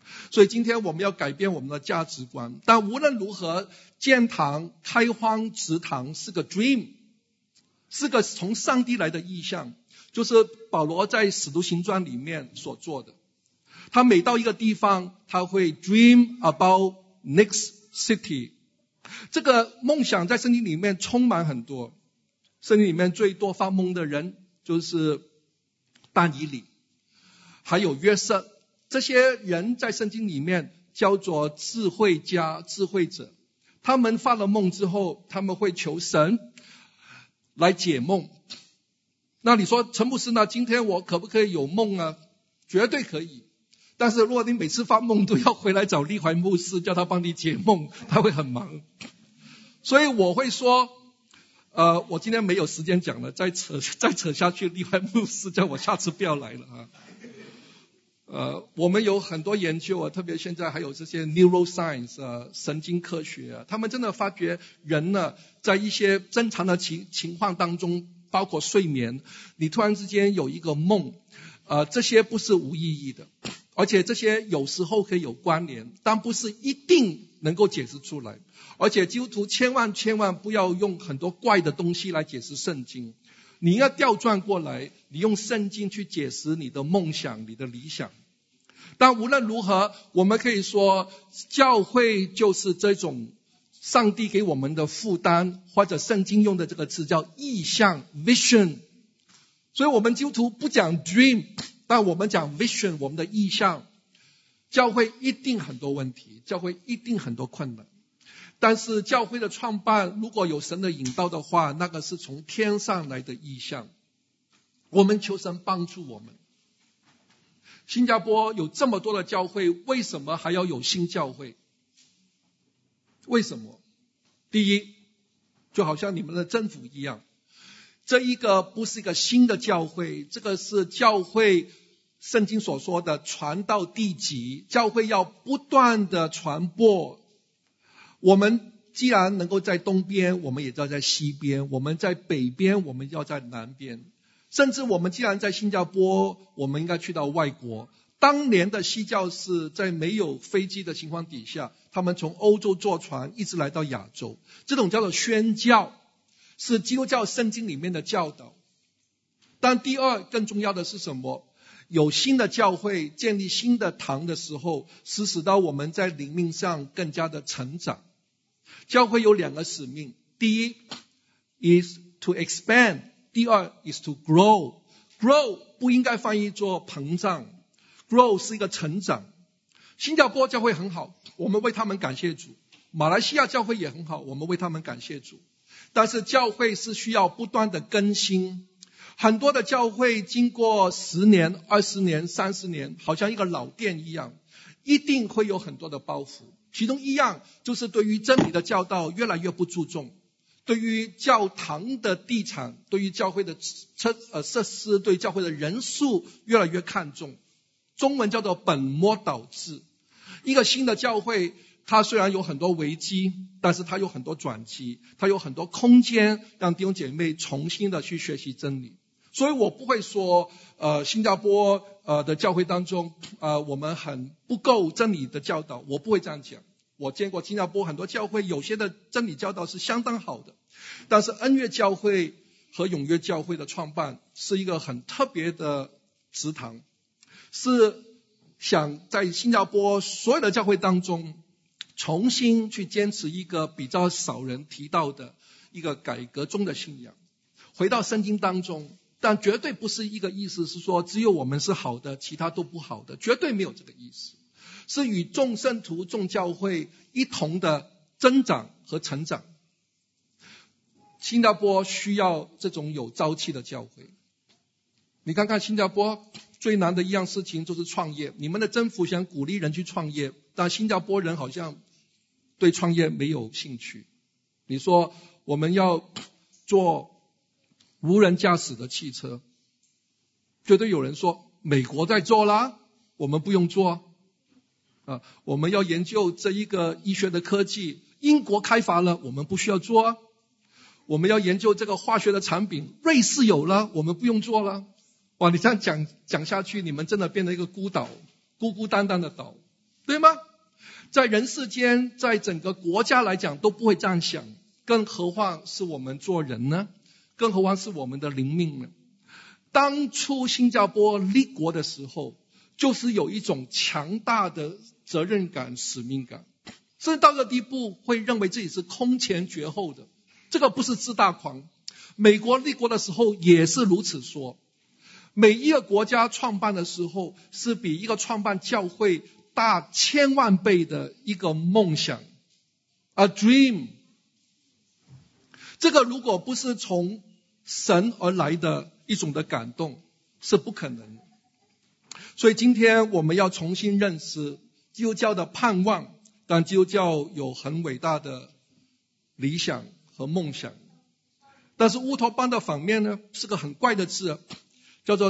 所以今天我们要改变我们的价值观。但无论如何，建堂、开荒、植堂是个 dream， 是个从上帝来的意象，就是保罗在使徒行传里面所做的。他每到一个地方，他会 dream about next city。这个梦想在圣经里面充满很多。圣经里面最多发梦的人就是但以理，还有约瑟。这些人在圣经里面叫做智慧家、智慧者。他们发了梦之后，他们会求神来解梦。那你说陈牧师呢？今天我可不可以有梦啊？绝对可以。但是如果你每次发梦都要回来找立怀牧师叫他帮你解梦，他会很忙。所以我会说呃，我今天没有时间讲了，再扯再扯下去立怀牧师叫我下次不要来了啊。呃，我们有很多研究啊，特别现在还有这些 neuroscience 啊，神经科学啊，他们真的发觉人呢，在一些正常的情情况当中，包括睡眠，你突然之间有一个梦，呃，这些不是无意义的，而且这些有时候可以有关联，但不是一定能够解释出来。而且基督徒千万千万不要用很多怪的东西来解释圣经，你要调转过来，你用圣经去解释你的梦想、你的理想。但无论如何，我们可以说教会就是这种上帝给我们的负担，或者圣经用的这个词叫意象 vision。 所以我们基督徒不讲 dream， 但我们讲 vision， 我们的意象。教会一定很多问题，教会一定很多困难，但是教会的创办如果有神的引导的话，那个是从天上来的意象。我们求神帮助我们。新加坡有这么多的教会，为什么还要有新教会？为什么？第一，就好像你们的政府一样，这一个不是一个新的教会，这个是教会圣经所说的传到地极，教会要不断的传播。我们既然能够在东边，我们也要在西边，我们在北边，我们要在南边。甚至我们既然在新加坡，我们应该去到外国。当年的西教士在没有飞机的情况底下，他们从欧洲坐船一直来到亚洲，这种叫做宣教，是基督教圣经里面的教导。但第二更重要的是什么？有新的教会建立新的堂的时候，是使到我们在灵命上更加的成长。教会有两个使命，第一 is to expand， 第二 is to grow。 grow 不应该翻译作膨胀， grow 是一个成长。新加坡教会很好，我们为他们感谢主。马来西亚教会也很好，我们为他们感谢主。但是教会是需要不断的更新。很多的教会经过十年、二十年、三十年，好像一个老店一样，一定会有很多的包袱。其中一样就是对于真理的教导越来越不注重，对于教堂的地产，对于教会的设呃设施，对教会的人数越来越看重。中文叫做本末倒置。一个新的教会，它虽然有很多危机，但是它有很多转机，它有很多空间让弟兄姐妹重新的去学习真理。所以我不会说呃新加坡呃的教会当中呃我们很不够真理的教导，我不会这样讲。我见过新加坡很多教会，有些的真理教导是相当好的，但是恩悦教会和永约教会的创办是一个很特别的祠堂，是想在新加坡所有的教会当中重新去坚持一个比较少人提到的一个改革中的信仰，回到圣经当中。但绝对不是一个意思是说只有我们是好的，其他都不好的，绝对没有这个意思。是与众圣徒、众教会一同的增长和成长。新加坡需要这种有朝气的教会。你看看新加坡最难的一样事情就是创业，你们的政府想鼓励人去创业，但新加坡人好像对创业没有兴趣。你说我们要做无人驾驶的汽车，绝对有人说美国在做啦，我们不用做啊。我们要研究这一个医学的科技，英国开发了，我们不需要做啊。我们要研究这个化学的产品，瑞士有了，我们不用做了。哇，你这样讲讲下去，你们真的变成一个孤岛，孤孤单单的岛。 对吗？在人世间，在整个国家来讲都不会这样想，更何况是我们做人呢？更何况是我们的灵命呢？当初新加坡立国的时候，就是有一种强大的责任感、使命感，甚至到个地步会认为自己是空前绝后的。这个不是自大狂。美国立国的时候也是如此说，每一个国家创办的时候是比一个创办教会大千万倍的一个梦想 ，a dream。这个如果不是从神而来的一种的感动，是不可能的。所以今天我们要重新认识基督教的盼望，但基督教有很伟大的理想和梦想。但是乌托邦的反面呢，是个很怪的字，叫做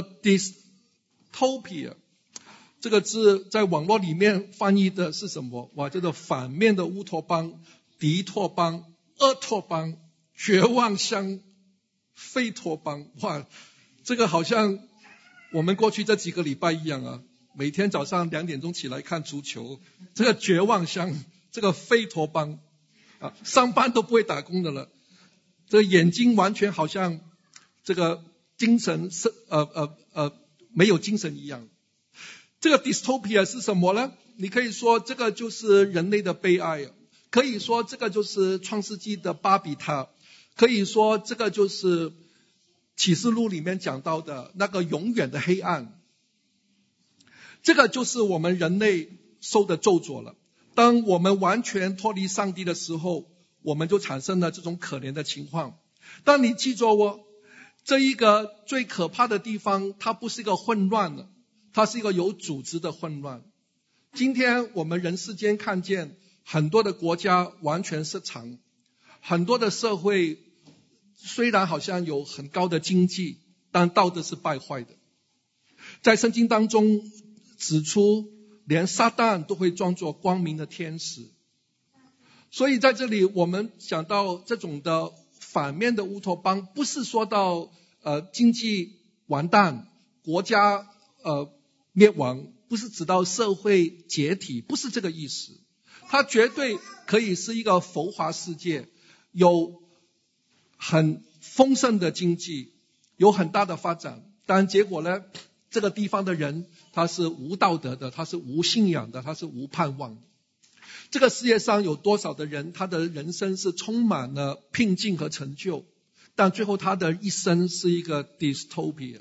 dystopia。这个字在网络里面翻译的是什么？哇，叫做反面的乌托邦、敌托邦、厄托邦、绝望乡、非托邦。哇，这个好像我们过去这几个礼拜一样啊，每天早上两点钟起来看足球，这个绝望乡，这个非托邦啊，上班都不会打工的了，这个眼睛完全好像这个精神是呃呃呃没有精神一样。这个 dystopia 是什么呢？你可以说这个就是人类的悲哀，可以说这个就是创世纪的巴比塔，可以说这个就是启示录里面讲到的那个永远的黑暗。这个就是我们人类受的咒诅了。当我们完全脱离上帝的时候，我们就产生了这种可怜的情况。但你记住哦，这一个最可怕的地方，它不是一个混乱的，它是一个有组织的混乱。今天我们人世间看见很多的国家完全失常，很多的社会虽然好像有很高的经济，但道德是败坏的。在圣经当中指出，连撒旦都会装作光明的天使。所以在这里我们想到这种的反面的乌托邦，不是说到呃经济完蛋，国家呃灭亡，不是指到社会解体，不是这个意思。它绝对可以是一个浮华世界，有很丰盛的经济，有很大的发展，但结果呢，这个地方的人他是无道德的，他是无信仰的，他是无盼望的。这个世界上有多少的人，他的人生是充满了拼劲和成就，但最后他的一生是一个 dystopia，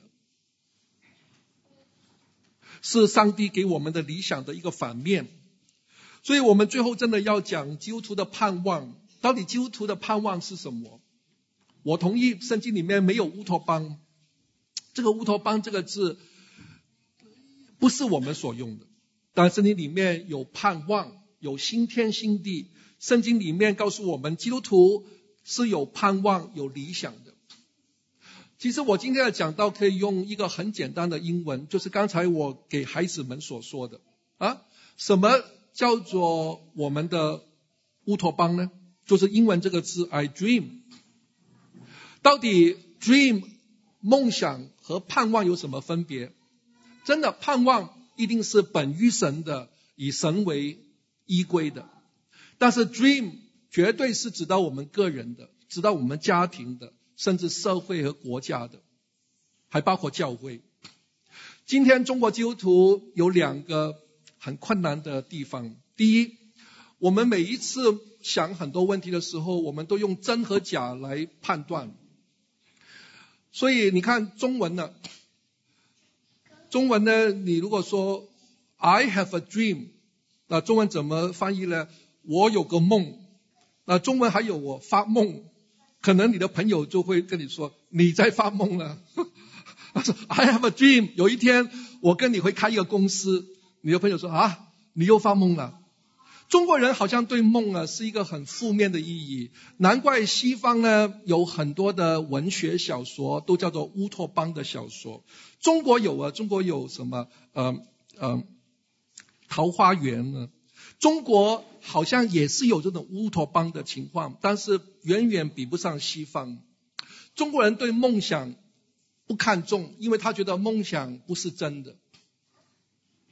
是上帝给我们的理想的一个反面。所以我们最后真的要讲基督徒的盼望，到底基督徒的盼望是什么？我同意圣经里面没有乌托邦，这个乌托邦这个字不是我们所用的，但圣经里面有盼望，有新天新地。圣经里面告诉我们，基督徒是有盼望有理想的。其实我今天的讲道可以用一个很简单的英文，就是刚才我给孩子们所说的啊，什么叫做我们的乌托邦呢？就是英文这个字 I dream。 到底 dream 梦想和盼望有什么分别？真的盼望一定是本于神的，以神为依归的，但是 dream 绝对是指到我们个人的，指到我们家庭的，甚至社会和国家的，还包括教会。今天中国基督徒有两个很困难的地方。第一，我们每一次想很多问题的时候，我们都用真和假来判断。所以你看中文呢，中文呢，你如果说 I have a dream， 那中文怎么翻译呢？我有个梦。那中文还有我发梦，可能你的朋友就会跟你说你在发梦了。他说 I have a dream， 有一天我跟你会开一个公司，你的朋友说啊，你又发梦了。中国人好像对梦啊是一个很负面的意义，难怪西方呢有很多的文学小说都叫做乌托邦的小说。中国有啊，中国有什么呃呃桃花源呢？中国好像也是有这种乌托邦的情况，但是远远比不上西方。中国人对梦想不看重，因为他觉得梦想不是真的。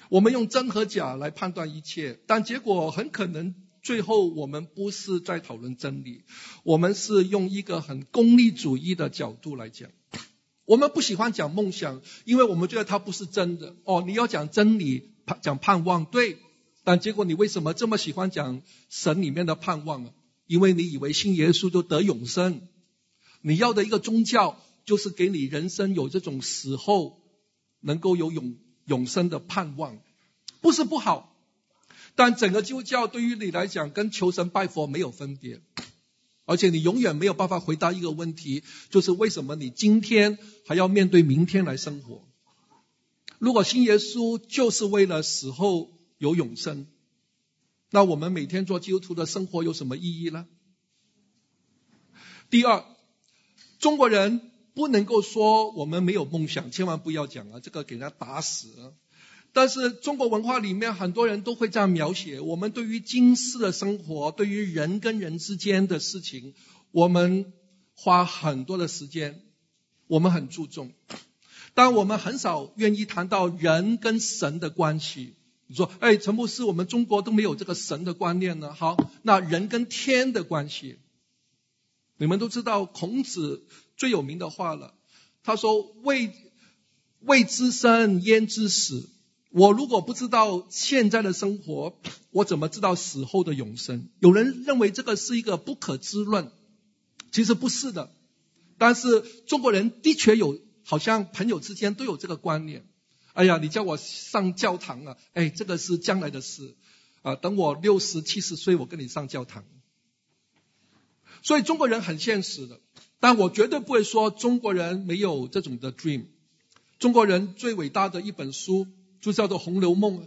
我们用真和假来判断一切，但结果很可能最后我们不是在讨论真理，我们是用一个很功利主义的角度来讲。我们不喜欢讲梦想，因为我们觉得它不是真的。哦，你要讲真理，讲盼望，对，但结果你为什么这么喜欢讲神里面的盼望呢？因为你以为信耶稣就得永生，你要的一个宗教就是给你人生有这种死后能够有永永生的盼望，不是不好，但整个基督教对于你来讲跟求神拜佛没有分别，而且你永远没有办法回答一个问题，就是为什么你今天还要面对明天来生活？如果信耶稣就是为了死后有永生，那我们每天做基督徒的生活有什么意义呢？第二，中国人不能够说我们没有梦想，千万不要讲啊，这个给人家打死了。但是中国文化里面很多人都会这样描写，我们对于今世的生活，对于人跟人之间的事情，我们花很多的时间，我们很注重，但我们很少愿意谈到人跟神的关系。你说，哎，陈牧师，我们中国都没有这个神的观念呢。好，那人跟天的关系，你们都知道孔子最有名的话了，他说未未知生焉知死，我如果不知道现在的生活，我怎么知道死后的永生？有人认为这个是一个不可知论，其实不是的，但是中国人的确有，好像朋友之间都有这个观念。哎呀，你叫我上教堂啊，哎，这个是将来的事啊，等我六十七十岁我跟你上教堂。所以中国人很现实的，但我绝对不会说中国人没有这种的 dream。 中国人最伟大的一本书就叫做《红楼梦》。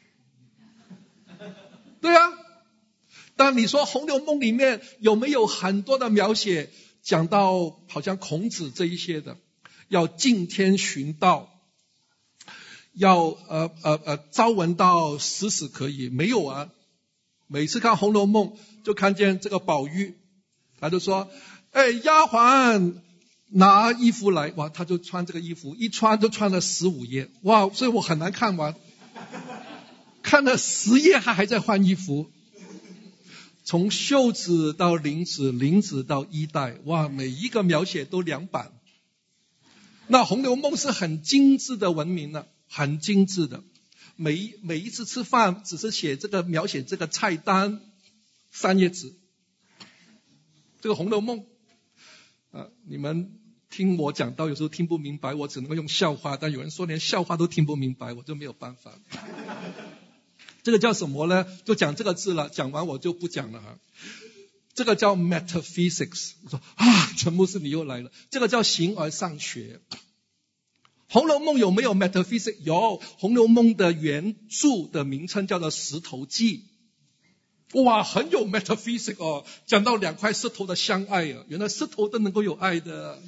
对啊，但你说《红楼梦》里面有没有很多的描写讲到好像孔子这一些的，要敬天寻道，要呃呃呃朝闻道夕死可以？没有啊。每次看《红楼梦》就看见这个宝玉，他就说，哎，丫鬟拿衣服来，哇，他就穿这个衣服，一穿就穿了十五页，哇，所以我很难看完，看了十页他还在换衣服，从袖子到领子，领子到衣带，哇，每一个描写都两版。那《红楼梦》是很精致的文明了，很精致的，每一每一次吃饭只是写这个描写这个菜单，三页纸。这个《红楼梦》啊，你们听我讲到有时候听不明白，我只能够用笑话，但有人说连笑话都听不明白，我就没有办法。这个叫什么呢？就讲这个字了，讲完我就不讲了哈。这个叫 metaphysics。 我说啊，陈牧师你又来了。这个叫形而上学。红楼梦有没有 metaphysics？ 有。红楼梦的原著的名称叫做石头记。哇，很有 metaphysics 哦，讲到两块石头的相爱啊，原来石头都能够有爱的。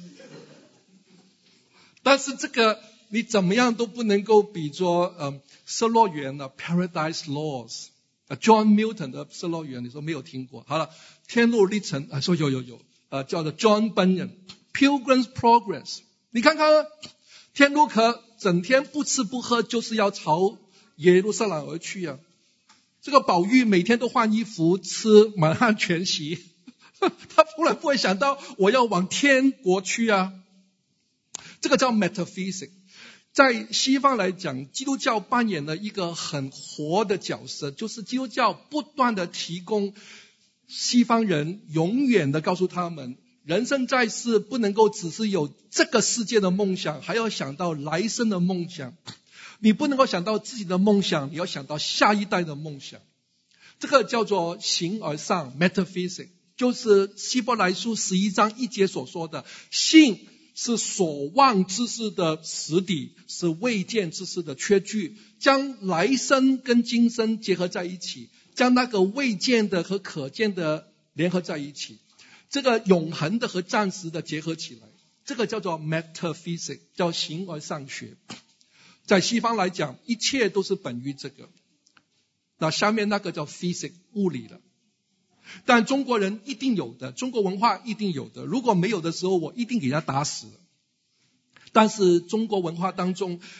但是这个你怎么样都不能够比作嗯失乐园的 Paradise Lost， John Milton 的失乐园，你说没有听过？好了，天路历程啊，说有有有，呃，叫做 John Bunyan Pilgrim's Progress。你看看天路客整天不吃不喝，就是要朝耶路撒冷而去啊。这个宝玉每天都换衣服，吃满汉全席，他从来不会想到我要往天国去啊。这个叫 metaphysics。 在西方来讲，基督教扮演了一个很活的角色，就是基督教不断的提供西方人，永远的告诉他们，人生在世不能够只是有这个世界的梦想，还要想到来生的梦想。你不能够想到自己的梦想，你要想到下一代的梦想。这个叫做形而上 metaphysics， 就是希伯来书十一章一节所说的，信是所望之事的实底，是未见之事的确据，将来生跟今生结合在一起，将那个未见的和可见的联合在一起，这个永恒的和暂时的结合起来，这个叫做 metaphysics， 叫形而上学。在西方来讲，一切都是本于这个。那下面那个叫 physics， 物理了。但中国人一定有的，中国文化一定有的，如果没有的时候，我一定给他打死了。但是中国文化当中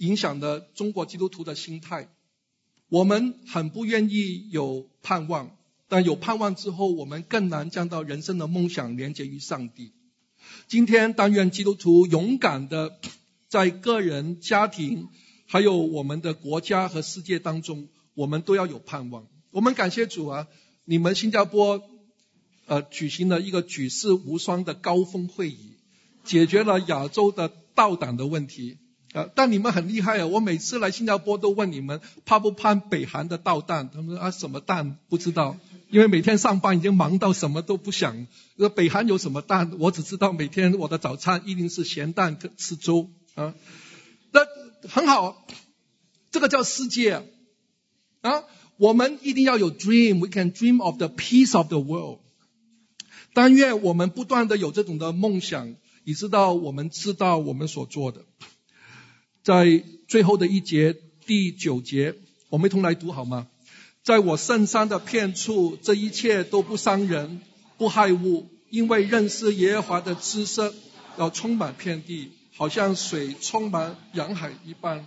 影响了中国基督徒的心态。我们很不愿意有盼望，但有盼望之后，我们更难将到人生的梦想连接于上帝。今天但愿基督徒勇敢的在个人、家庭还有我们的国家和世界当中，我们都要有盼望。我们感谢主啊，你们新加坡呃举行了一个举世无双的高峰会议，解决了亚洲的导弹的问题。呃，但你们很厉害啊！我每次来新加坡都问你们怕不怕北韩的导弹，他们说啊什么弹不知道，因为每天上班已经忙到什么都不想。说北韩有什么弹，我只知道每天我的早餐一定是咸蛋吃粥啊。那很好，这个叫世界啊。我们一定要有 dream， we can dream of the peace of the world。但愿我们不断的有这种的梦想，以知道我们知道我们所做的。在最后的一节第九节，我们一同来读好吗？在我圣山的遍处，这一切都不伤人，不害物，因为认识耶和华的知识要充满遍地，好像水充满洋海一般。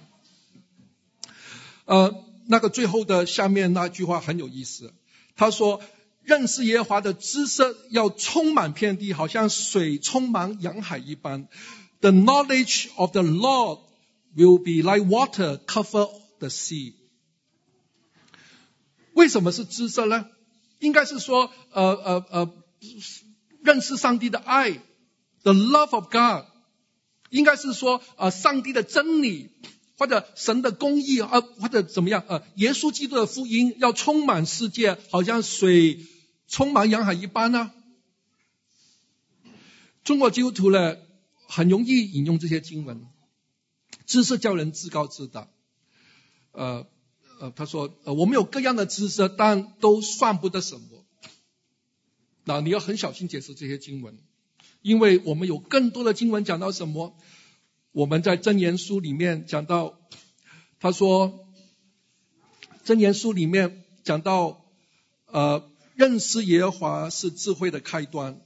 呃，那个最后的下面那句话很有意思，他说认识耶和华的知识要充满遍地，好像水充满洋海一般。The knowledge of the Lord will be like water cover the sea。 为什么是知识呢？应该是说呃呃呃认识上帝的爱 the love of God， 应该是说呃上帝的真理或者神的公义呃或者怎么样呃耶稣基督的福音要充满世界，好像水充满洋海一般呢、啊。中国基督徒呢很容易引用这些经文，知识叫人自高自大。呃呃，他说，呃，我们有各样的知识，但都算不得什么。那你要很小心解释这些经文，因为我们有更多的经文讲到什么？我们在箴言书里面讲到，他说，箴言书里面讲到，呃，认识耶和华是智慧的开端，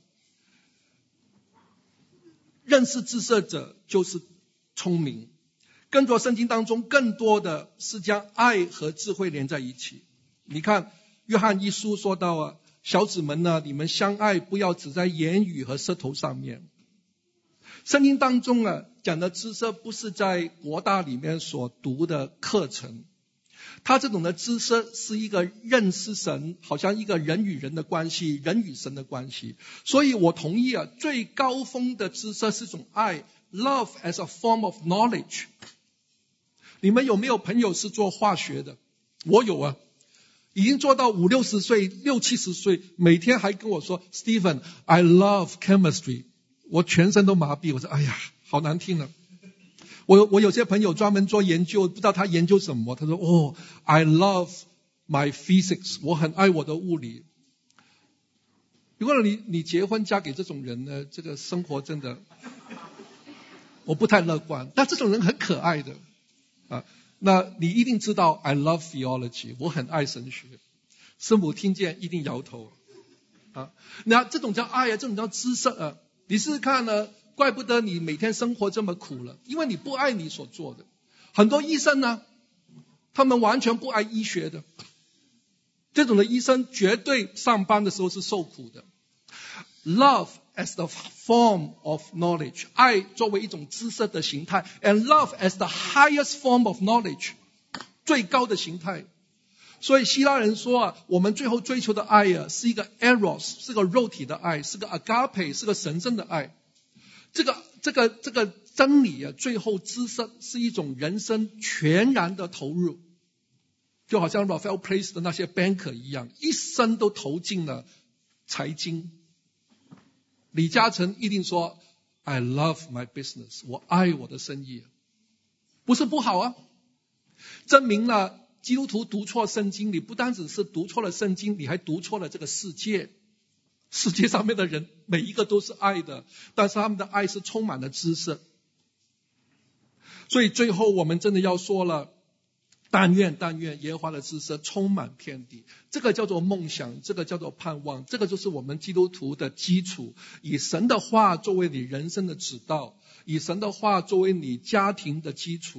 认识知识者就是聪明。跟着圣经当中更多的是将爱和智慧连在一起。你看约翰一书说到啊，小子们呢，你们相爱不要只在言语和舌头上面。圣经当中啊讲的知识不是在国大里面所读的课程，他这种的知识是一个认识神，好像一个人与人的关系，人与神的关系。所以我同意啊，最高峰的知识是一种爱， love as a form of knowledge。你们有没有朋友是做化学的？我有啊，已经做到五六十岁、六七十岁，每天还跟我说 Stephen I love chemistry， 我全身都麻痹。我说哎呀好难听了。我我有些朋友专门做研究，不知道他研究什么，他说哦 I love my physics， 我很爱我的物理。如果你你结婚嫁给这种人呢，这个生活真的我不太乐观，但这种人很可爱的啊，那你一定知道 I love theology， 我很爱神学。师母听见一定摇头啊。那这种叫爱啊，这种叫知识啊。你试试看呢，怪不得你每天生活这么苦了，因为你不爱你所做的。很多医生呢，他们完全不爱医学的，这种的医生绝对上班的时候是受苦的。Love as the form of knowledge， 爱作为一种知识的形态 and love as the highest form of knowledge， 最高的形态。所以希腊人说啊，我们最后追求的爱啊，是一个 eros， 是个肉体的爱，是个 agape， 是个神圣的爱。这个这个这个真理啊，最后知识是一种人生全然的投入，就好像 Raphael Place 的那些 banker 一样，一生都投进了财经。李嘉诚一定说 I love my business， 我爱我的生意，不是不好啊。证明了基督徒读错圣经，你不单只是读错了圣经，你还读错了这个世界。世界上面的人每一个都是爱的，但是他们的爱是充满了知识。所以最后我们真的要说了，但愿但愿耶和华的知识充满遍地，这个叫做梦想，这个叫做盼望，这个就是我们基督徒的基础。以神的话作为你人生的指导，以神的话作为你家庭的基础，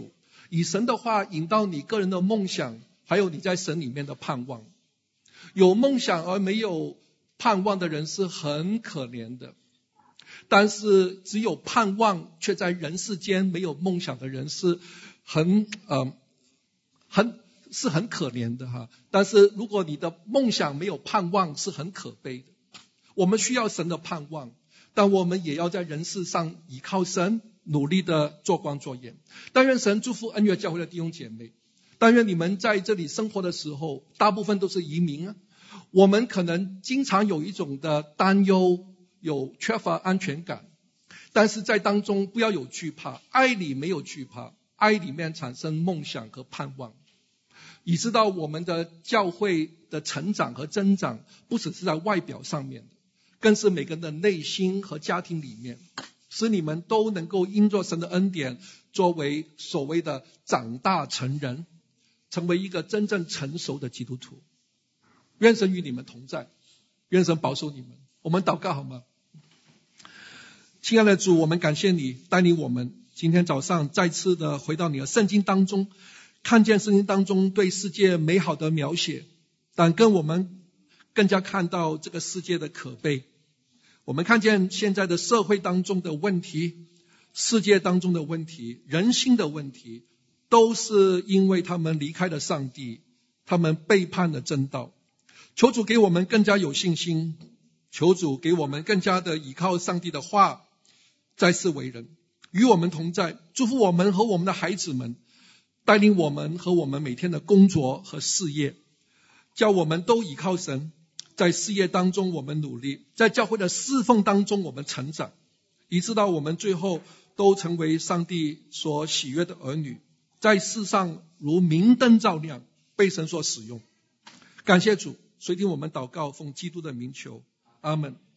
以神的话引导你个人的梦想，还有你在神里面的盼望。有梦想而没有盼望的人是很可怜的，但是只有盼望却在人世间没有梦想的人是很呃很是很可怜的哈。但是如果你的梦想没有盼望是很可悲的。我们需要神的盼望，但我们也要在人世上依靠神，努力的做光做盐。但愿神祝福恩约教会的弟兄姐妹，但愿你们在这里生活的时候，大部分都是移民啊，我们可能经常有一种的担忧，有缺乏安全感，但是在当中不要有惧怕，爱里没有惧怕，爱里面产生梦想和盼望，以知道我们的教会的成长和增长不只是在外表上面的，更是每个人的内心和家庭里面，使你们都能够因着神的恩典，作为所谓的长大成人，成为一个真正成熟的基督徒。愿神与你们同在，愿神保守你们。我们祷告好吗？亲爱的主，我们感谢你带领我们今天早上再次的回到你的圣经当中，看见圣经当中对世界美好的描写，但跟我们更加看到这个世界的可悲。我们看见现在的社会当中的问题，世界当中的问题，人心的问题，都是因为他们离开了上帝，他们背叛了真道。求主给我们更加有信心，求主给我们更加的依靠上帝的话，在世为人，与我们同在，祝福我们和我们的孩子们，带领我们和我们每天的工作和事业，叫我们都依靠神，在事业当中我们努力，在教会的侍奉当中我们成长，以致到我们最后都成为上帝所喜悦的儿女，在世上如明灯照亮，被神所使用。感谢主，垂听我们祷告，奉基督的名求，阿们。